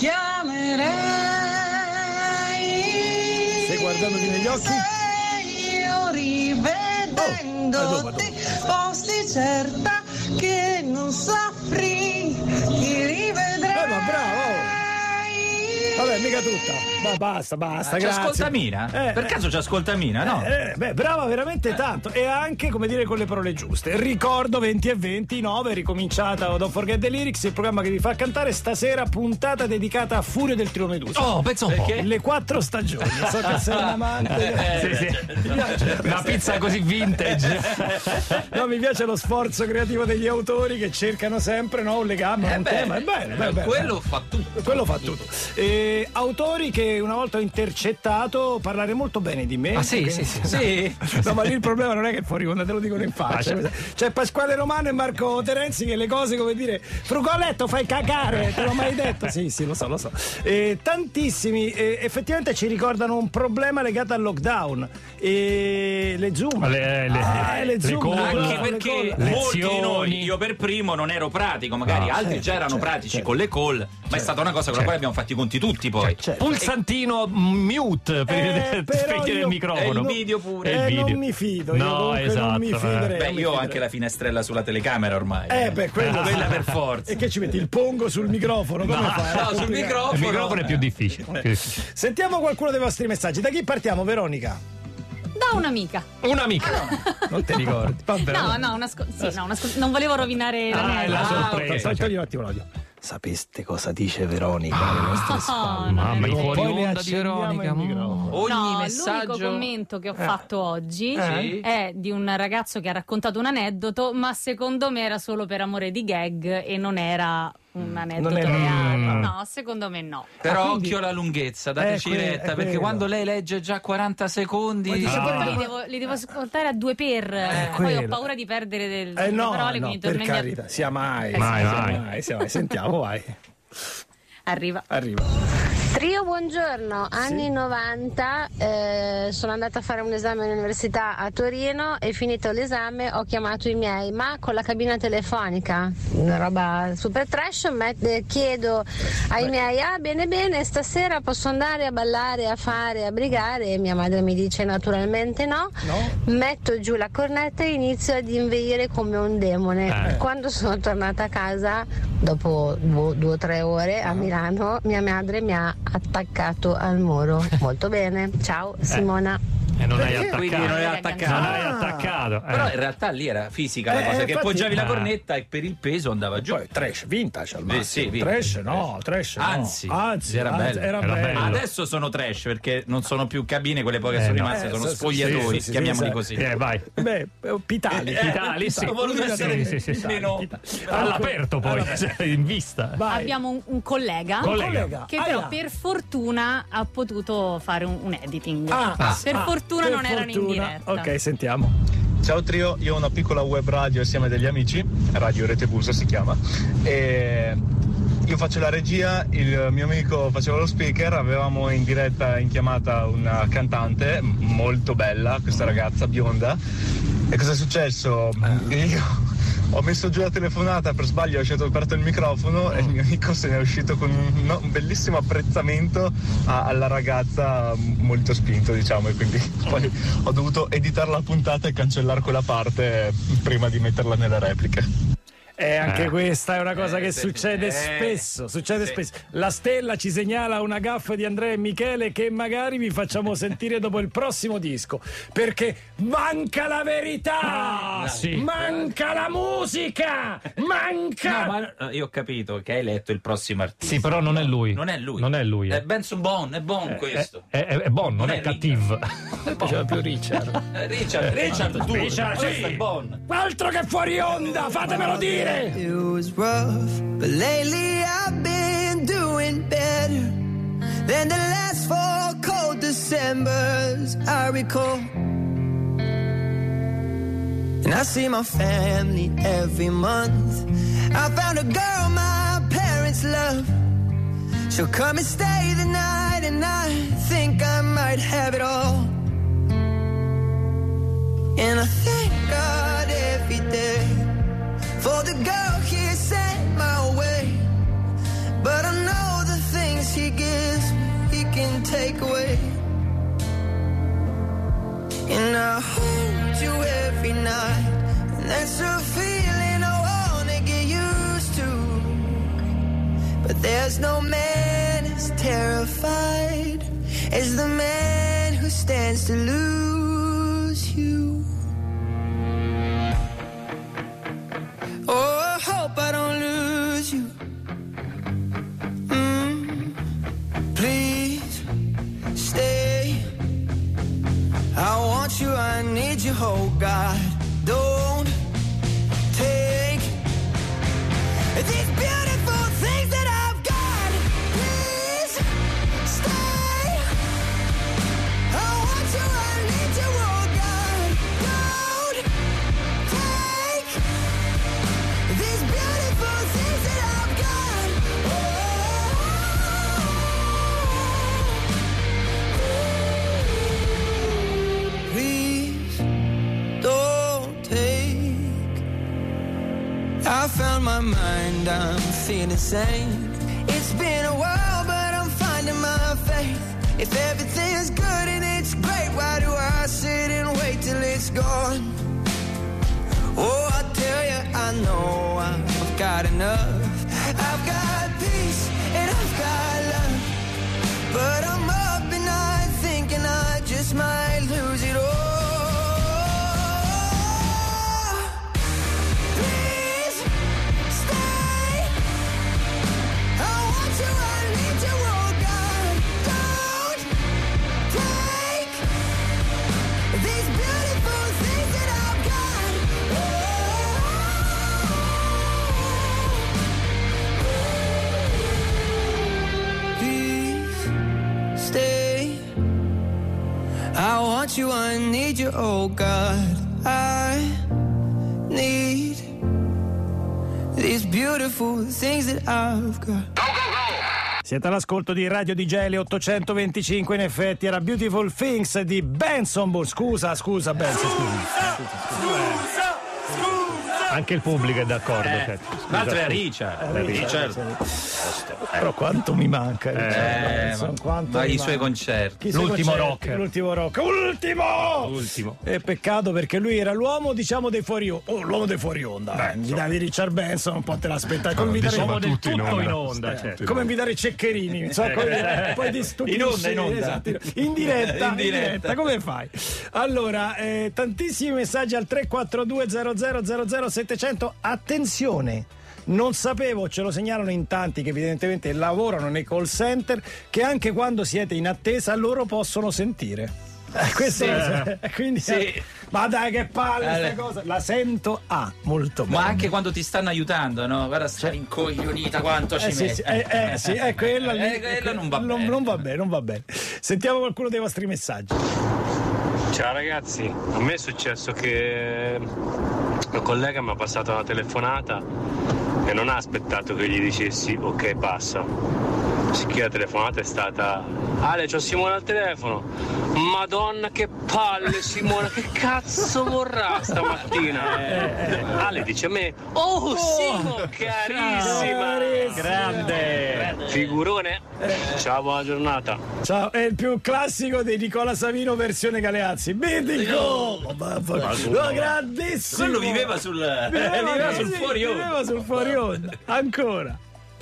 chiamerei. Se guardandoti negli occhi. Se io rivedendoti fossi certa che non saprì, ti rivedrei. Eh, ma bravo! Vabbè, mica tutta. Ma basta, basta, C'è grazie. ascolta Mina? Eh, per caso c'è ascolta Mina, no? Eh, beh, brava veramente tanto. E anche, come dire, con le parole giuste. Ricordo venti e ventinove, ricominciata Don't Forget the Lyrics, il programma che vi fa cantare stasera, puntata dedicata a Furio del Trio Medusa. Oh, pensa un po'. Perché? Le quattro stagioni. So che sei un amante. Eh, sì, sì. Mi piace. Una pizza così vintage. No, mi piace lo sforzo creativo degli autori che cercano sempre, no, un legame, Eh un beh, tema. È bene, beh, beh, quello beh. fa tutto. Quello fa tutto. E autori che una volta ho intercettato parlare molto bene di me. Ah, sì, Quindi- sì, sì. Sì. No, ma lì il problema non è che fuori onda te lo dicono in faccia. Ah, C'è Pasquale Romano e Marco Terenzi che le cose, come dire, Frugoletto fai cagare, te l'ho mai detto? Sì, sì, lo so, lo so. E tantissimi eh, effettivamente ci ricordano un problema legato al lockdown. E le Zoom. Le, le, Ah, le le Zoom, call, Anche le perché call. molti di lezioni. noi, io per primo non ero pratico, magari No, altri certo, già erano certo, pratici certo. con le call, ma è stata una cosa con la quale abbiamo fatti i conti tutti poi. Certo. Pulsantino mute per Eh, però spegnere io- il microfono. E il video pure. E il Eh, video. non mi fido, io No, comunque esatto. non mi eh. fiderei. Beh, non mi io ho fiderei. anche la finestrella sulla telecamera ormai. Eh, beh, quello, quella per forza. E che ci metti il pongo sul microfono? Come No, fai? no, È sul complicato. microfono. Il microfono è più difficile. Più difficile. Sentiamo qualcuno dei vostri messaggi. Da chi partiamo, Veronica? Da un'amica. Un'amica. Non ti ricordi? Vabbè, No, vabbè. no, una sco- sì, no, una sco- non volevo rovinare la Ah, mia. è la Ah, sorpresa. Ok, togli un attimo l'audio. Sapeste cosa dice Veronica alle nostre spalle? Mamma, i Poi fuori le onda di accendiamo Veronica. il microfono. Ogni no, messaggio. l'unico commento che ho fatto oggi Eh? è di un ragazzo che ha raccontato un aneddoto, ma secondo me era solo per amore di gag e non era un aneddoto Non era- reale. Mm. No, secondo me no. Però Ah, quindi- occhio alla lunghezza, dateci È que- retta, è perché quello. quando lei legge già quaranta secondi. Ma dice, E Ah. poi li devo, li devo ascoltare a due per. poi ho quello. paura di perdere del, Eh delle no, parole, no, quindi per torno in mia- carità, sia mai. Mai, sia mai. mai, sia mai. Sentiamo, vai. Arriva. Arriva. Trio, buongiorno. Anni novanta, eh, sono andata a fare un esame all'università a Torino e finito l'esame ho chiamato i miei, ma con la cabina telefonica, una roba super trash, met- eh, chiedo ai miei, ah bene bene, stasera posso andare a ballare, a fare, a brigare? E mia madre mi dice naturalmente no. Metto giù la cornetta e inizio ad inveire come un demone. Eh. Quando sono tornata a casa, dopo due, due o tre ore a Milano, mia madre mi ha attaccato al muro. Molto bene, ciao Simona. E non hai Perché? attaccato. Quindi non hai attaccato. Non hai Ah. attaccato. eh. Però in realtà lì era fisica la Eh, cosa, che infatti- appoggiavi la Ah. cornetta e per il peso andava giù. Poi trash, vintage al massimo. Eh, sì, vintage. trash no, trash no. Anzi, anzi, era anzi, bello. era Era bello. bello. Adesso sono trash perché non sono più cabine, quelle poche che Eh, sono no. rimaste, Eh, sono so- so- spogliatoi, sì, sì, sì, chiamiamoli sì, così. Eh, vai. Beh, Pitali. Eh, Pitali, sì. ho voluto essere Sì, sì, sì. meno. All'aperto poi, cioè, in vista. Vai. Abbiamo un, un collega, Collega. che Ah, però yeah. per fortuna ha potuto fare un, un editing. Ah, per ah, fortuna per non erano in fortuna. diretta. Ok, sentiamo. Ciao trio, io ho una piccola web radio assieme degli amici, Radio Rete Pulso si chiama, e io faccio la regia, il mio amico faceva lo speaker, avevamo in diretta in chiamata una cantante molto bella, questa ragazza bionda, e cosa è successo? Io ho messo giù la telefonata, per sbaglio ho lasciato aperto il microfono e il mio amico se ne è uscito con un, no, un bellissimo apprezzamento a- alla ragazza, molto spinto diciamo, e quindi poi ho dovuto editare la puntata e cancellare quella parte prima di metterla nelle repliche. E anche Eh. questa è una cosa Eh, che sì. succede Eh, spesso, succede sì. spesso. La Stella ci segnala una gaffa di Andrea e Michele che magari vi facciamo sentire dopo il prossimo disco, perché manca la verità, Ah, sì. manca la musica, manca... No, ma eh, io ho capito che hai letto il prossimo artista. Sì, però non è lui. Non è lui. Non è lui. È Benson Boone, è Boone È, questo. è, è, è Bon, non, Non è è cattivo. Mi piaceva più Richard. Eh, Richard, Richard, tu, Richard, questo sì. è Boone. Altro che fuori onda, fatemelo dire! It was rough, but lately I've been doing better than the last four cold Decembers I recall. And I see my family every month. I found a girl my parents love. She'll come and stay the night, and I think I might have it all. And I thank God every day for the girl he sent my way. But I know the things he gives me, he can take away. And I hold you every night, and that's a feeling I wanna get used to. But there's no man as terrified as the man who stands to lose you. Oh, I hope I don't lose you. Mm, please stay. I want you, I need you, oh God. Don't take these beautiful things that I've got. Please stay. I want you, I need you, oh God. Don't take these beautiful things that I've got. Oh, please don't take. I found my mind, I'm feeling sane. It's been a while, but I'm finding my faith. If everything's good and it's great, why do I sit and wait till it's gone? Oh, I tell you, I know I've got enough. I've got peace and I've got love. But I'm up and night thinking I just might lose it all. Please stay. you, I need you, oh God. I need these beautiful things that I've got. Siete all'ascolto di Radio D J, le ottocentoventicinque, in effetti era Beautiful Things di Benson Boone. Scusa, scusa Benson, scusa. Scusa, scusa. Anche il pubblico è d'accordo. Eh, certo. Scusa, l'altro è scusa. Richard. Eh, Richard. Però quanto mi manca Richard Eh, Benson, ma- quanto ma mi i manca. suoi concerti. Chi i suoi L'ultimo concerti? rocker. L'ultimo rock. Ultimo! Ultimo. È peccato perché lui era l'uomo, diciamo, dei fuori onda. Oh, l'uomo dei fuori onda. Beh, Invitavi Richard Benson, un po' te l'aspettavi. No, Come invitare, diciamo del tutti in tutto onda. in onda, Sì, certo. come invitare Ceccherini, insomma, come- poi ti stupisci. In onda, in onda. Esatto, in diretta, In in diretta. diretta, come fai? Allora, eh, tantissimi messaggi al tre quattro due zero zero zero zero settecento. Attenzione! Non sapevo, ce lo segnalano in tanti che evidentemente lavorano nei call center, che anche quando siete in attesa loro possono sentire. Eh, questo Sì. è- quindi, Sì. ma dai, che palle Eh, questa cosa! La sento a ah, molto bene. Ma anche quando ti stanno aiutando, no? Guarda, sta incoglionita quanto ci Eh sì, metti. sì, eh, eh, sì, è quella lì. Eh, quella non va non, bene. non va bene, non va bene. Sentiamo qualcuno dei vostri messaggi. Ciao ragazzi, a me è successo che un collega mi ha passato una telefonata e non ha aspettato che gli dicessi ok passa. Sicché la telefonata è stata: Ale, c'ho Simone al telefono. Madonna che palle Simone, che cazzo vorrà stamattina? Ale dice a me: oh Simo, carissima, Grande. figurone. Ciao, buona giornata. Ciao, è il più classico di Nicola Savino versione Galeazzi. Medico! Oh, mamma mia. No, grandissimo! Quello viveva sul, Viveva, viveva sul sì, fuori onda. Viveva sul fuori onda. Ancora.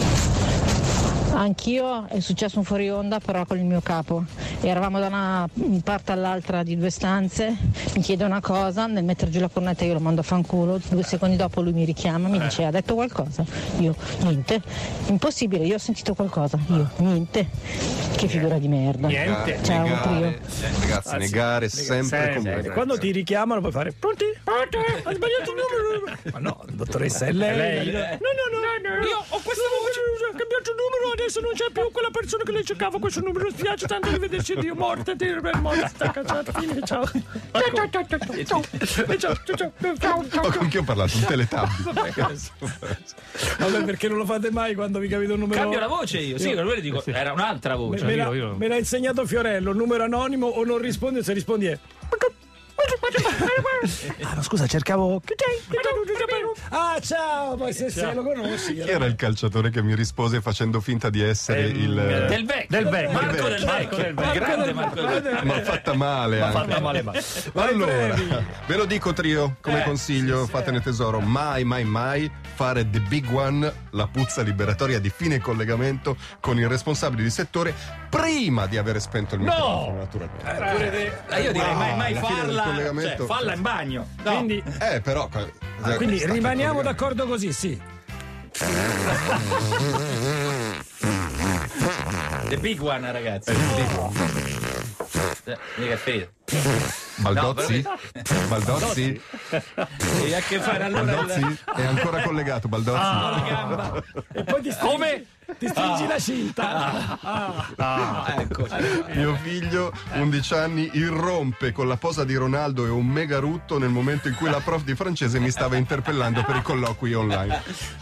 Anch'io è successo un fuori onda però con il mio capo. Eravamo da una parte all'altra di due stanze, mi chiede una cosa, nel mettere giù la cornetta io lo mando a fanculo, due secondi dopo lui mi richiama, mi dice: ha detto qualcosa? Io niente. Impossibile, io ho sentito qualcosa. Io niente. Che figura di merda. Niente. Ciao, un Negare, trio. eh, ragazzi, negare sempre con E quando ti richiamano puoi fare: pronti? Pronti? Hai sbagliato il numero. Ma no, dottoressa, è lei. Lei? No, no, no, io ho questa voce, ho cambiato il numero, adesso non c'è più quella persona che lei cercava questo numero. Spiace tanto di vederci, Dio, morte, Dio, per morte, stacca, ciao, fine, ciao. Ciao, ciao, ciao, ciao, ciao, ciao, ciao, ciao, ciao, Ma con chi ho parlato? Un teletabbi. Vabbè, perché non lo fate mai quando vi capite un numero? Cambio la voce io, sì, per quello dico, era un'altra Me, voce. me l'ha, me l'ha insegnato Fiorello, numero anonimo o non rispondi, se rispondi è... Ah no, scusa, cercavo... Ah, ciao, poi se, se lo conosci... Chi era il calciatore che mi rispose facendo finta di essere il... Del Vecchio. Del Vecchio. Marco Del Vecchio. Del Vecchio. Grande Marco Del Vecchio. Ma fatta male Ma anche. fatta male, ma. Allora, ve lo dico trio, come Eh, consiglio, sì, sì, fatene tesoro, mai, mai, mai fare the big one, la puzza liberatoria di fine collegamento con il responsabile di settore prima di avere spento il No! microfono, naturalmente. Eh, pure te- eh, io direi mai, mai alla fine del farla, collegamento- cioè, falla in bagno. No. Quindi, Eh, però... ah, quindi stacca il rimaniamo collegamento. d'accordo così, sì. The big one, ragazzi. Eh, mica è finito. Baldozzi? No, Baldozzi? Devi a che fare allora Baldozzi? il- È ancora collegato, Baldozzi? la gamba. E poi ti stringi, Come? ti stringi la cinta. Ah. Ah, ecco. Mio figlio, undici anni, irrompe con la posa di Ronaldo e un mega rutto nel momento in cui la prof di francese mi stava interpellando per i colloqui online.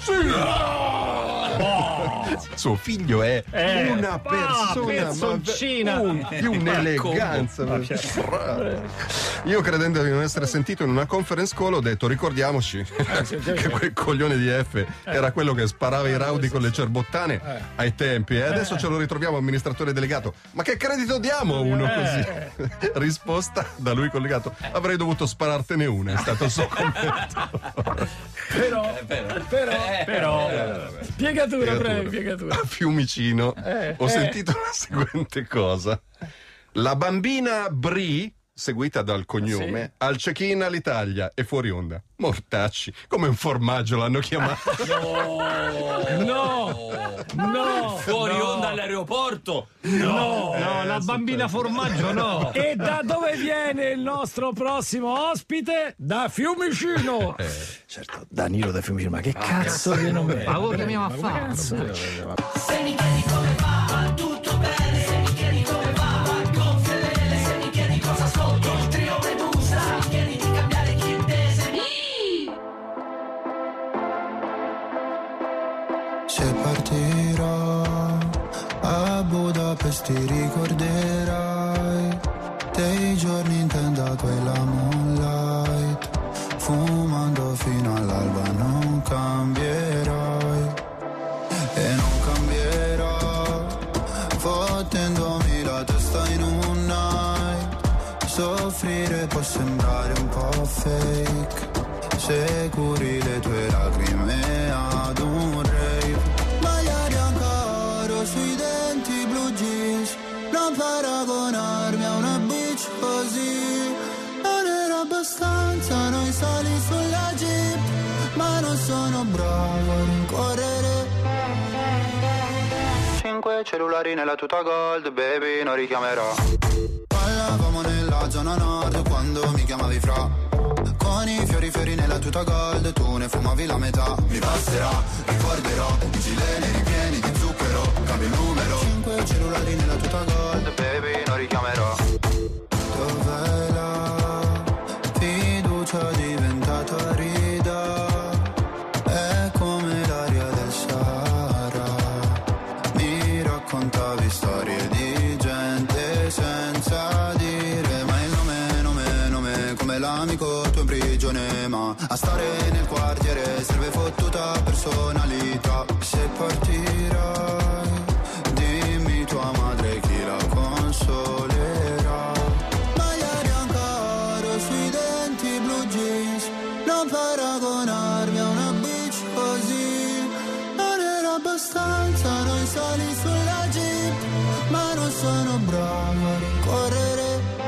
Suo figlio è Eh, una persona, personcina. ma un- di un'eleganza. Io, credendo di non essere sentito in una conference call, ho detto: ricordiamoci che quel coglione di F era quello che sparava i rowdy con le cerbottane ai tempi, e adesso ce lo ritroviamo amministratore delegato. Ma che credito diamo a uno così? Risposta da lui collegato: avrei dovuto sparartene una, è stato il suo commento. Però, però, Però piegatura, prego, A piegatura. Fiumicino Eh, ho eh. sentito la seguente cosa: la bambina Bri, seguita dal cognome, al check-in all'Italia e fuori onda. Mortacci, come un formaggio l'hanno chiamato. No, no, Fuori no. onda all'aeroporto. no, Eh, no, la bambina formaggio no. E da dove viene il nostro prossimo ospite? Da Fiumicino. Certo, Danilo da Fiumicino, ma che cazzo di nome è? Ma voi chiamiamo a Ma come fare? cazzo? Se mi chiedi come va, va tutto bene. Se mi chiedi come va, va gonfiale. Se mi chiedi cosa ascolto, Se partirò a Budapest ti ricorderai dei giorni in tenda quella moonlight, fumando fino all'alba non cambierai e non cambierò, fottendomi la testa in un night. Soffrire può sembrare un po' fake se curi le tue lacrime ad un rave. Magliari ancora sui denti blu jeans, non paragonarmi a una bitch così. Non era abbastanza noi sali sulla jeep, ma non sono bravo a rincorrere. Cinque cellulari nella tuta gold, baby, non richiamerò. Parlavamo nella zona nord quando mi chiamavi fra. Con i fiori fiori nella tuta gold, tu ne fumavi la metà. Mi passerà, ricorderò, i gileni ripieni di zucchero, cambio il numero. Cinque cellulari nella tuta gold, baby, non richiamerò. Dov'è la fiducia diventata rida? È come l'aria del Sahara. Mi raccontavi storie di gente senza dire mai il nome, nome, nome, come l'amico tuo in prigione, ma a stare nel quartiere serve fottuta personalità. Se partirai, dimmi tua madre chi la consolerà. Magliari ancora sui denti blu jeans, non paragonarmi a una bitch così. Non era abbastanza noi sali sulla jeep, ma non sono bravo a rincorrere.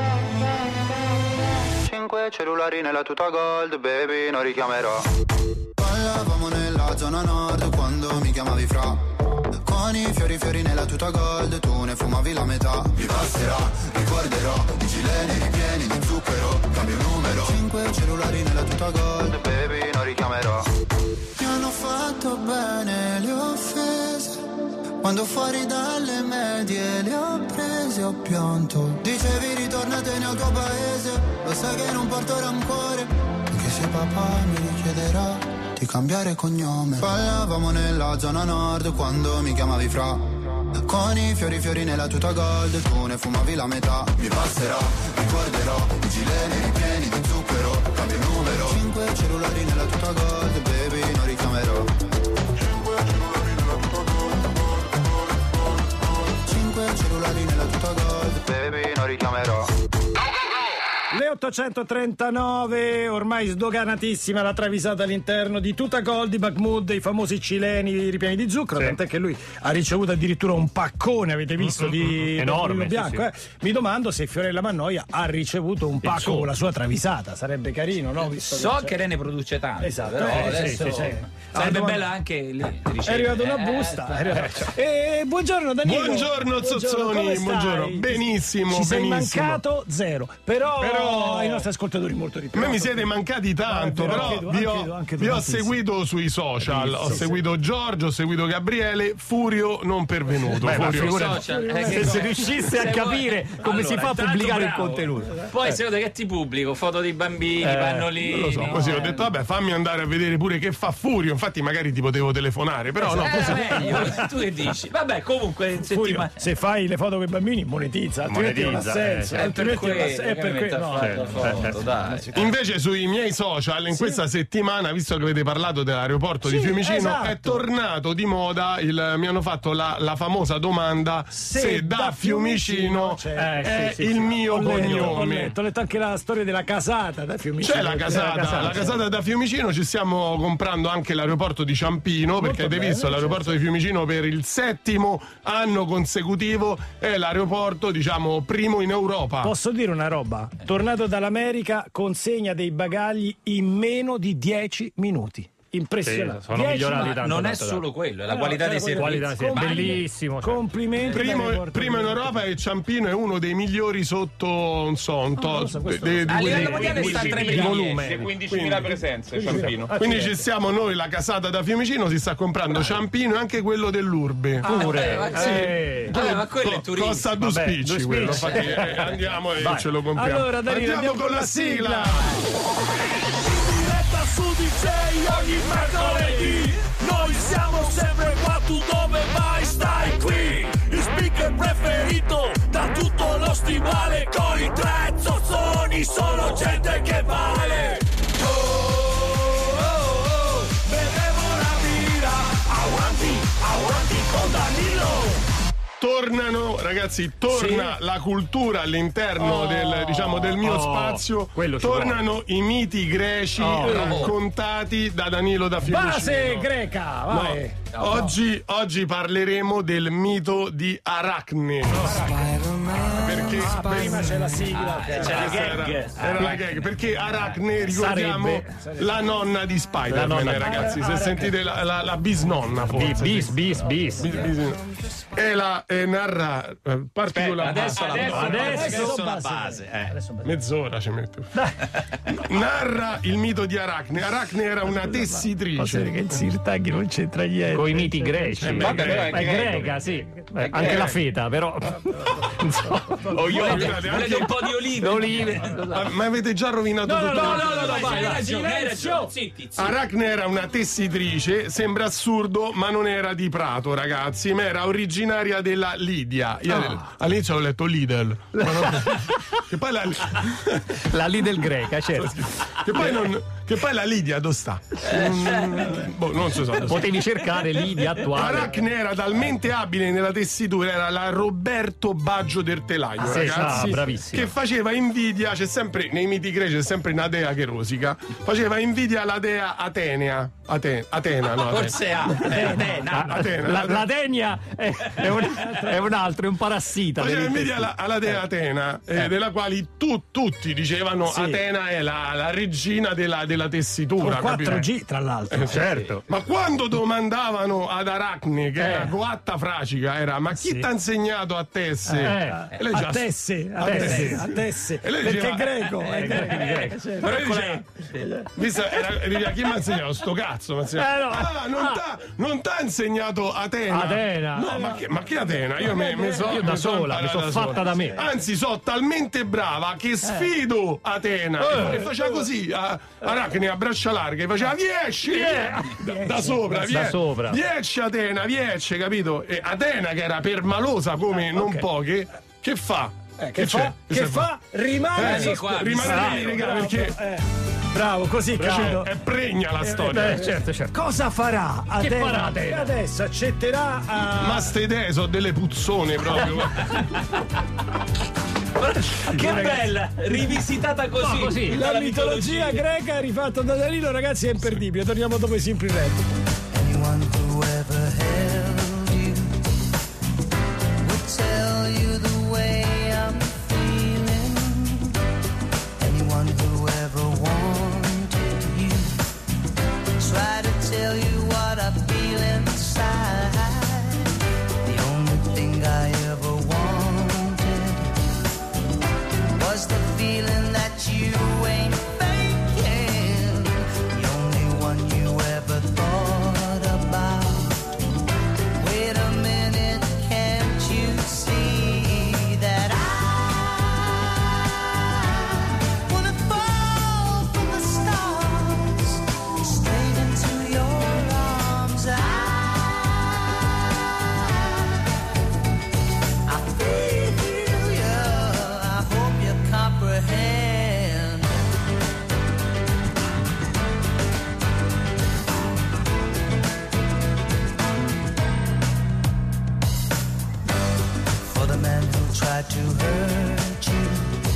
Cinque cellulari nella tuta gold, baby, non richiamerò. Parlavamo nella zona nord quando mi chiamavi fra. Con i fiori fiori nella tuta gold, tu ne fumavi la metà. Mi passerà, ricorderò, i gileni ripieni di zucchero, cambio il numero. Cinque cellulari nella tuta gold, baby, non richiamerò. Mi hanno fatto bene le offese, quando fuori dalle medie le ho prese, ho pianto. Dicevi ritornatene al tuo paese, lo sai che non porto rancore, anche se papà mi richiederà di cambiare cognome. Parlavamo nella zona nord quando mi chiamavi fra. Con i fiori fiori nella tuta gold, tu ne fumavi la metà. Mi passerà, ricorderò, i gileni ripieni di zucchero, cambio il numero. Cinque cellulari nella tuta gold, baby, non richiamerò. Cinque cellulari nella tuta gold, baby, non richiamerò. Le ottocentotrentanove, ormai sdoganatissima la travisata all'interno di Tuta Gold di Mahmood, i famosi cileni ripieni di zucchero, sì. Tant'è che lui ha ricevuto addirittura un paccone, avete visto, di enorme, bianco. sì, eh. Mi domando se Fiorella Mannoia ha ricevuto un pacco con la sua travisata, sarebbe carino, no? Visto so che, che lei ne produce tanto, esatto, però eh, adesso sì, sì, sì. sarebbe ah, bella anche lì. È arrivata una busta. Eh, è arrivata. Eh, buongiorno Danilo. Buongiorno Zozzoni, buongiorno. Benissimo, Ci sei benissimo. mancato zero, però, però... i nostri ascoltatori molto di più. A me mi siete mancati tanto, eh, però anche tu, vi ho, anche tu, anche tu, vi ho tantissimo. seguito sui social, ho sì, seguito sì. Giorgio, ho seguito Gabriele, Furio non pervenuto. Beh, Furio. Figura, social, eh, se, se riuscisse a capire vuoi... come allora, si fa a pubblicare bravo. Il contenuto. Poi secondo che ti pubblico? Foto di bambini, eh, pannolini. Non lo so, così ho detto vabbè fammi andare a vedere pure che fa Furio, infatti magari ti potevo telefonare, però no. Era Così... meglio, tu che dici? Vabbè, comunque Furio, se fai le foto con i bambini monetizza, altrimenti non ha senso. È per quello, è per quello. No, foto, dai. Invece sui miei social in sì. questa settimana, visto che avete parlato dell'aeroporto sì, di Fiumicino, esatto. è tornato di moda il, mi hanno fatto la, la famosa domanda se, se da Fiumicino, Fiumicino eh, è sì, sì, il sì. mio ho letto, cognome. Ho letto, ho letto anche la storia della casata da Fiumicino. C'è la casata, la casata, la casata da Fiumicino, ci stiamo comprando anche l'aeroporto di Ciampino. Molto perché avete visto l'aeroporto certo. di Fiumicino per il settimo anno consecutivo è l'aeroporto, diciamo, primo in Europa. Posso dire una roba? Tornato dall'America, consegna dei bagagli in meno di dieci minuti. Impressionante. Sì, sono migliorati tanto. Non è tanto, solo tanto. quello, è la no, qualità dei servizi. Qualità, sì, bellissimo. Cioè. Complimenti. Primo, primo in Europa e Ciampino è uno dei migliori sotto, non so, un to, oh, so, de, de, a livello de, mondiale sta tra i di volume. quindicimila presenze Ciampino. Quindi ci siamo noi, la casata da Fiumicino si sta comprando Ciampino e anche quello dell'Urbe. Ah, pure. Eh, ma, sì. eh, Vabbè, ma quello è turismo. Costa due spicci quello. Infatti, eh, andiamo e Vai. ce lo compriamo. Allora, Danilo, andiamo, andiamo con la sigla. Su D J ogni mercoledì noi siamo siamo sempre qua, tu dove vai? Stai qui, il speaker preferito da tutto lo stivale, con i tre zozzoni, solo gente che vale. Oh, oh, oh, bevevo la birra, avanti, avanti con Danilo. Tornano, ragazzi, torna Sì. la cultura all'interno Oh, del, diciamo, del mio oh, spazio. quello ci Tornano i miti greci Oh, raccontati da Danilo da Fiumicino. Base greca, No, vai. Oggi, oggi parleremo del mito di Aracne. Perché Prima c'è la sigla, c'è la gag. Era, era la gag. Perché Aracne, ricordiamo, Sarebbe, sarebbe. la nonna di La Spider-Man, nonna di- ragazzi. Se Aracne. sentite la, la, la bisnonna, forse. Bis, bis, bis. Bis- bis- E la e narra. eh, Parti con la Adesso, base. adesso, adesso, adesso la base. base. eh. Mezz'ora ci metto. Narra il mito di Aracne. Aracne era una Posso dire tessitrice. che il Sirtaghi non c'entra niente. Con i miti greci. Eh, Vabbè, però è è greco. greca, sì. Eh, anche greco. la feta, però. Insomma. Oh, io volete, Guardate, volete anche- un po' di olive? Olive. Ah, ma avete già rovinato No, no, tutto. no, il- no, no, no, Vai, vai, hai vai, ragione, hai silenzio. ragione. Zitti, zitti. Aracne era una tessitrice, sembra assurdo, ma non era di Prato, ragazzi, ma era originaria della Lidia. Io all'inizio ho letto Lidl. Ma non- che poi la, La Lidl greca, certo. che poi non- che poi la Lidia dove sta? Mm, boh, non so. so. Potevi cercare Lidia attuale. Aracne era talmente abile nella tessitura, era la Roberto Baggio del telaio, Sì, ragazzi, ah, bravissimo. che faceva invidia, c'è sempre nei miti greci c'è sempre una dea che rosica, faceva invidia alla dea Atenea, Ate- Atena, no, Atena. Forse ha. Eh, Atena. A- Atena, La, Atena. la degna è, è un, è un altro, è un parassita. Faceva per il invidia alla, alla dea Atena, eh, della quale tu- tutti dicevano Sì. Atena è la, la regina della, della tessitura. Con capito? quattro G, tra l'altro. Eh, certo. Ma quando domandavano ad Aracne, che era coatta fracica, era ma chi Sì. t'ha insegnato a tesse? Eh, E lei a già- tesse, a a tesse, tesse. a tesse. E lei Perché diceva- è greco, è Eh, greco. greco. certo. Però lei diceva, visto, era, diceva, chi mi ha insegnato? Sto cazzo, mi ha insegnato. Eh, no. Ah, non t'ha, non t'ha insegnato Atena. Atena. No, ma che, ma che Atena? Io mi, mi so, Io da mi so sola, mi imparata sono da fatta sola. da me. Anzi, so talmente brava che sfido Atena. Eh. E faceva così, a Aracne a braccia larghe, faceva viesci! Da, da sopra, Da vie- sopra. viesci Atena, viesci, capito? E Atena, che era permalosa come non poche, che fa? Eh, che fa? Che fa? Rimane Eh, sospeso. qua, rimane Bravo, lì, raga, bravo, perché eh. Bravo, così caldo. è pregna la Eh, storia. eh, certo, certo. Cosa farà Atena? farà Atena? Adesso accetterà a... Ma ste idee sono delle puzzone proprio. Che bella, rivisitata così. No, così. La mitologia greca rifatta da Danilo, ragazzi, è imperdibile. Torniamo dopo i Simply Red. Anyone who ever held you would tell you the way I'm feeling. Anyone who ever wanted you try to tell you what I feel inside. The only thing I ever wanted was the feeling that you ain't faking. The only one you ever thought about. Wait a minute, can't you see that I wanna fall from the stars straight into your arms? I, I feel you. I hope you comprehend. For the man who tried to hurt you,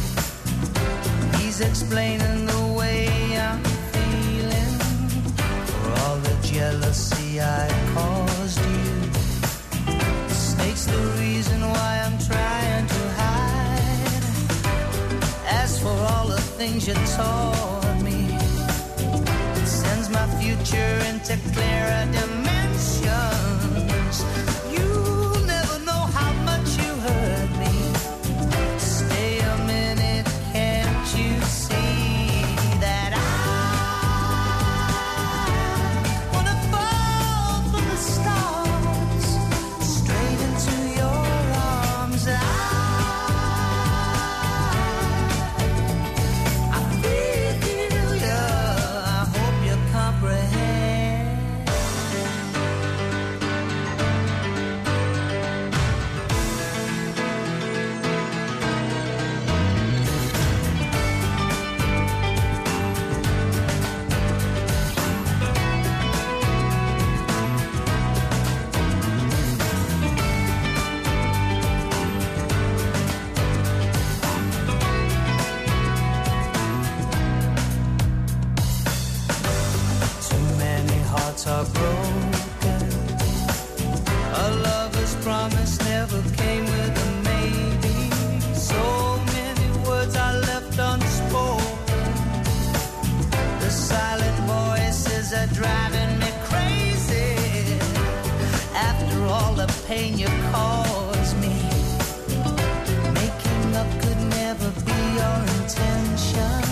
he's explaining the way I'm feeling. For all the jealousy I caused you, the snake's the reason why I'm trying to hide. As for all the things you taught me, it sends my future into clearer dimensions. You'll never know how much you hurt me. Stay a minute, can't you see that I wanna fall from the stars straight into your arms? I, I feel you. I hope you comprehend. all the pain you caused me. Making up could never be your intention.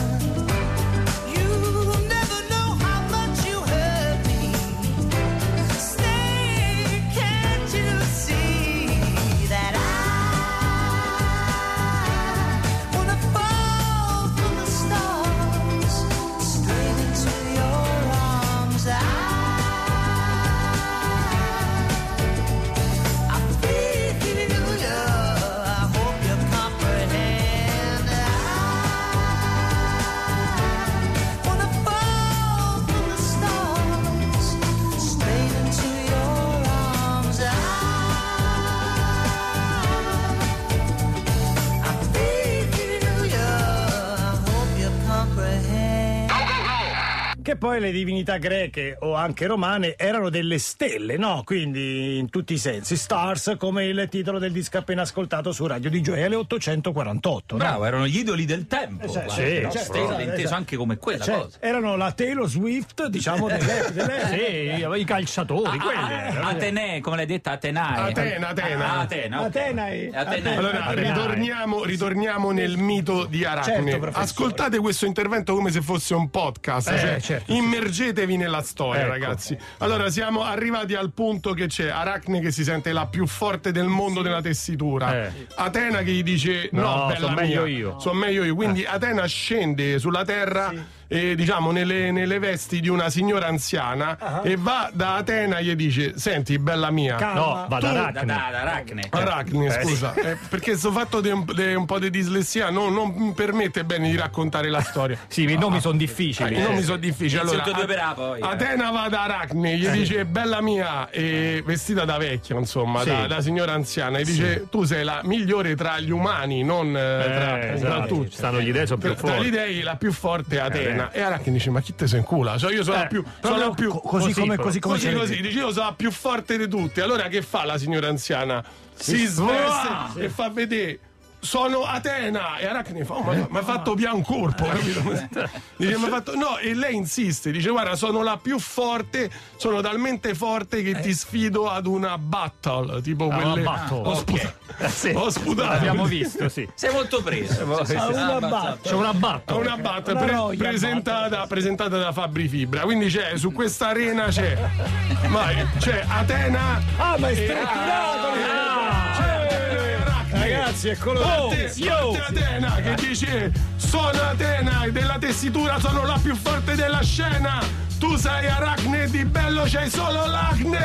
Che poi le divinità greche o anche romane erano delle stelle, no? Quindi in tutti i sensi. Stars, come il titolo del disco appena ascoltato su Radio D J alle ottocentoquarantotto. Bravo, no? erano gli idoli del tempo. Eh, guarda, sì, no? certo, Stelle, esatto, inteso esatto. anche come quella Cioè, cosa. erano la Taylor Swift, diciamo, delle, delle... Sì, i calciatori, Ah, quelli. ah, erano. Atenee, come l'hai detta? Atenae. Atena, Atena. Ah, Atena, ok. Atenae. Atenae. Allora, Atenae. ritorniamo, ritorniamo nel mito di Aracne. Certo, professore. Ascoltate questo intervento come se fosse un podcast, Eh, cioè, certo, immergetevi nella storia, Ecco. ragazzi. Allora, siamo arrivati al punto che c'è Aracne che si sente la più forte del mondo della tessitura. Eh. Atena che gli dice: No, No, bella son mia, meglio io." Sono meglio io. Quindi Atena scende sulla terra. E, diciamo nelle, nelle vesti di una signora anziana Ah. e va da Atena e gli dice: Senti, bella mia, Calma. No, va da Tu- Aracne. Da, da, da Aracne. Aracne, Eh, scusa, eh, perché sto fatto di un, di un po' di dislessia non, non mi permette bene di raccontare la storia. Sì, i nomi sono difficili. I nomi sono difficili. Inizio Allora, due per A, poi. Atena va da Aracne, gli dice: Bella mia, e vestita da vecchia, insomma, Sì. da, da signora anziana, e dice: Tu sei la migliore tra gli umani, non eh, Eh, tra, tra esatto. tutti. Stanno gli dei sono più Tra, tra gli forti. dei la più forte è Atena. E Aracne dice: Ma chi te sei in culo? Cioè, io sono Eh, la più. proprio Sono la più co- così come- così come così, siete. così. Dice: Io sono la più forte di tutti. Allora che fa la signora anziana? Si, Si sveste svuota. e fa vedere: Sono Atena. E Aracne fa: Oh, ma mi ha fatto pian corpo, capito? Dice: "Mi ha fatto-" No, e lei insiste, dice: Guarda, sono la più forte, sono talmente forte che ti sfido ad una battle, tipo Ah, quelle. una battle. Ho, sputa- Eh, sì. ho sputato. L'abbiamo visto, sì. Sei molto preso. Sì, sì, Ah, sì. una Ah, battle. C'è una battle. Una battle Una pre- roia, presentata, presentata da Fabri Fibra. Quindi c'è su questa arena c'è vai, c'è Atena. Ah, ma è e- strutturato! Ah, c'è Aracne. Ragazzi, eccolo Parte, là. parte Atena che dice: Sono Atena e della tessitura sono la più forte della scena. Tu sei Aracne e di bello c'hai solo l'acne.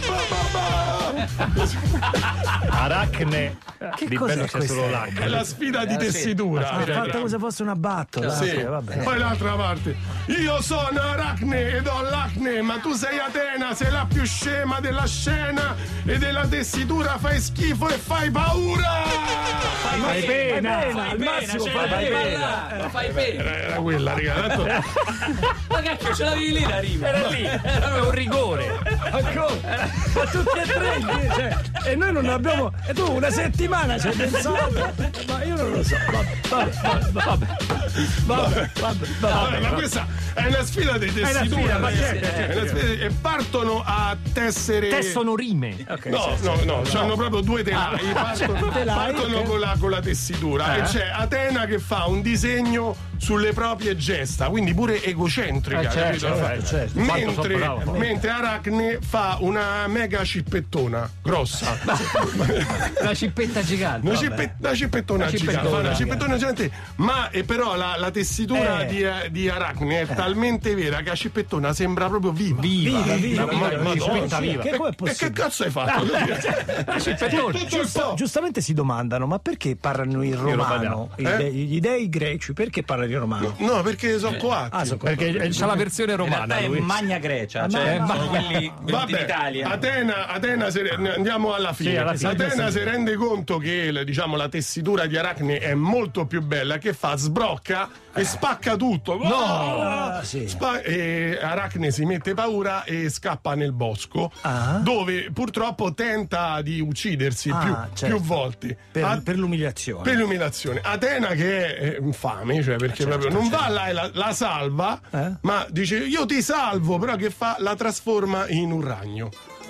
Ba, ba, ba. Aracne. Che Di cos'è bello c'è questa? solo È l'acne. la sfida di Eh, sì. tessitura. Ha fatto come se fosse una battola. Sì. Ok, va bene. Poi l'altra parte: Io sono Aracne ed ho l'acne, ma tu sei Atena, sei la più scema della scena e della tessitura fai schifo e fai paura. Fai pena. Al massimo cioè, fai fai pena. ballare, fai pena. Era, era quella, raga. Tanto- Ma cacchio, ce l'avevi lì la rima. Era lì, era un rigore. Ancora. Ma tutti e tre, cioè, e noi non abbiamo. E tu una settimana ci hai pensato. Ma io non lo so. Vabbè, vabbè, vabbè. Vabbè, vabbè, Vabbè, ma questa è una sfida di una tessitura. sfida, ma ragazzi. certo, certo. È una sfida di- e partono a tessere. Tessono rime. No, no, no, c'hanno proprio due telai, partono, telai, partono ok. con, la, con la tessitura Eh. e c'è Atena che fa un disegno sulle proprie gesta, quindi pure egocentrica, Eh, certo, capito? certo, certo. Quanto Mentre, sono bravo. mentre Aracne fa una mega cippettona grossa. La cippetta gigante. Una, vabbè. cippe- una cippettona Una gigante, cippettona, fa una cippettona gigante, ma e però la, la tessitura Eh. di, di Aracne è talmente vera che la cippettona sembra proprio viva. Viva, Viva, viva, Ma- viva, ma- viva. cippetta Sì, viva. che com'è E che possibile? cazzo hai fatto? La cippettona. Tutto Giusto- sto- giustamente si domandano, ma perché parlano in romano? I Eh? dei- Gli dei greci, perché parlano in romano? No, perché sono coatti. Ah, so- Perché c'ha la versione In realtà romana è lui. Magna Grecia, Ah, cioè ma- sono quelli venuti in Vabbè, Italia. Atena, Atena se- andiamo alla fine. Sì, alla fine. Atena Sì. si rende conto che la- diciamo, la tessitura di Aracne è molto più bella, che fa? Sbrocca e spacca tutto. No! Oh! Ah, sì. Spa- e Aracne si mette paura e scappa nel bosco, Ah. dove purtroppo tenta di uccidersi Ah, più, certo. più volte. Per, A- per l'umiliazione. per l'umiliazione. Atena che è eh, infame, cioè perché proprio non va là e la, la salva, Eh? ma dice io ti salvo, però che fa? La trasforma in un ragno.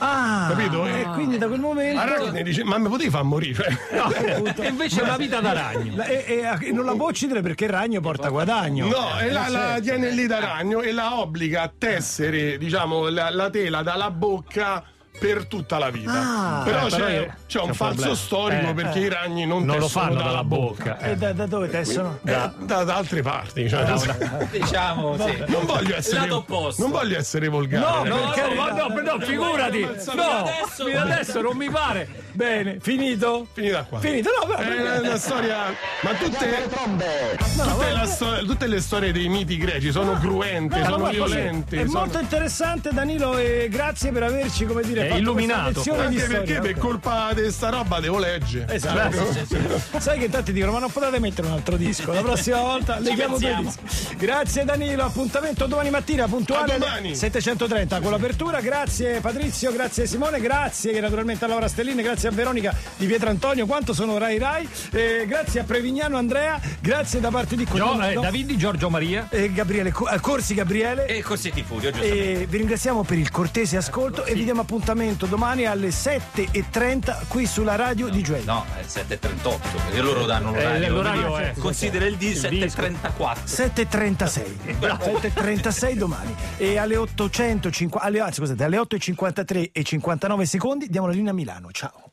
Ah, capito? E quindi da quel momento Arachne dice: ma mi potevi far morire? E invece è una vita da ragno. La- E, e- e non la può uccidere perché il ragno porta guadagno. No, e la, Eh, la certo. tiene lì da ragno e la obbliga a tessere, diciamo, la, la tela dalla bocca per tutta la vita. Ah, però eh, c'è, però io- c'è c'è un un falso problema. storico Eh, perché eh. i ragni non, Non lo tessono fanno dalla, dalla bocca. bocca. E da, da dove tessono? Eh, da, da altre parti, cioè, Diciamo, sì. non voglio essere Lato opposto. non voglio essere volgare. No, No, perché- no, no, no, figurati. No, adesso- fino adesso non mi pare. Bene, finito? Finita qua. Finito, no, però. È una, una storia. Ma tutte, tutte, la sto- tutte le storie dei miti greci sono cruente, No, sono ma così, violente. È sono- molto interessante, Danilo, e grazie per averci, come dire, È fatto illuminato. questa lezione di Anche storia. perché per colpa di sta roba devo leggere. Esatto. Sai che tanti dicono: ma non potete mettere un altro disco? La prossima volta leghiamo due pensiamo. dischi. Grazie Danilo, appuntamento domani mattina puntuale A alle domani. settecentotrenta con l'apertura. Grazie Patrizio, grazie Simone, grazie naturalmente a Laura Stellini, grazie a Veronica di Pietrantonio, quanto sono Rai Rai, eh, grazie a Prevignano Andrea, grazie da parte di Gio- eh, no, Davidi, Giorgio Maria. e Gabriele Co- eh, Corsi Gabriele. E Corsetti Furio, giustamente. E vi ringraziamo per il cortese ascolto e vi diamo appuntamento domani alle sette e trenta qui sulla radio di Gioia. No, è sette e trentotto, perché loro danno Eh, l'orario. l'orario è- Considera il D sette e trentaquattro. sette e trentasei sette e trentasei domani e alle ottocentocinquanta alle, anzi, scusate, alle otto e cinquantatré e cinquantanove secondi diamo la linea a Milano. Ciao.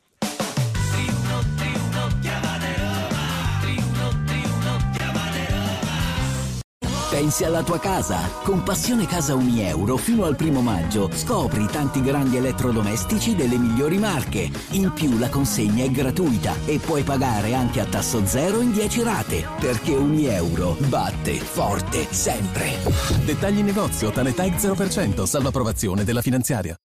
Pensi alla tua casa? Con Passione Casa ogni euro fino al primo maggio scopri tanti grandi elettrodomestici delle migliori marche. In più la consegna è gratuita e puoi pagare anche a tasso zero in dieci rate, perché ogni euro batte forte sempre. Dettagli in negozio, Tanetag zero per cento, salvo approvazione della finanziaria.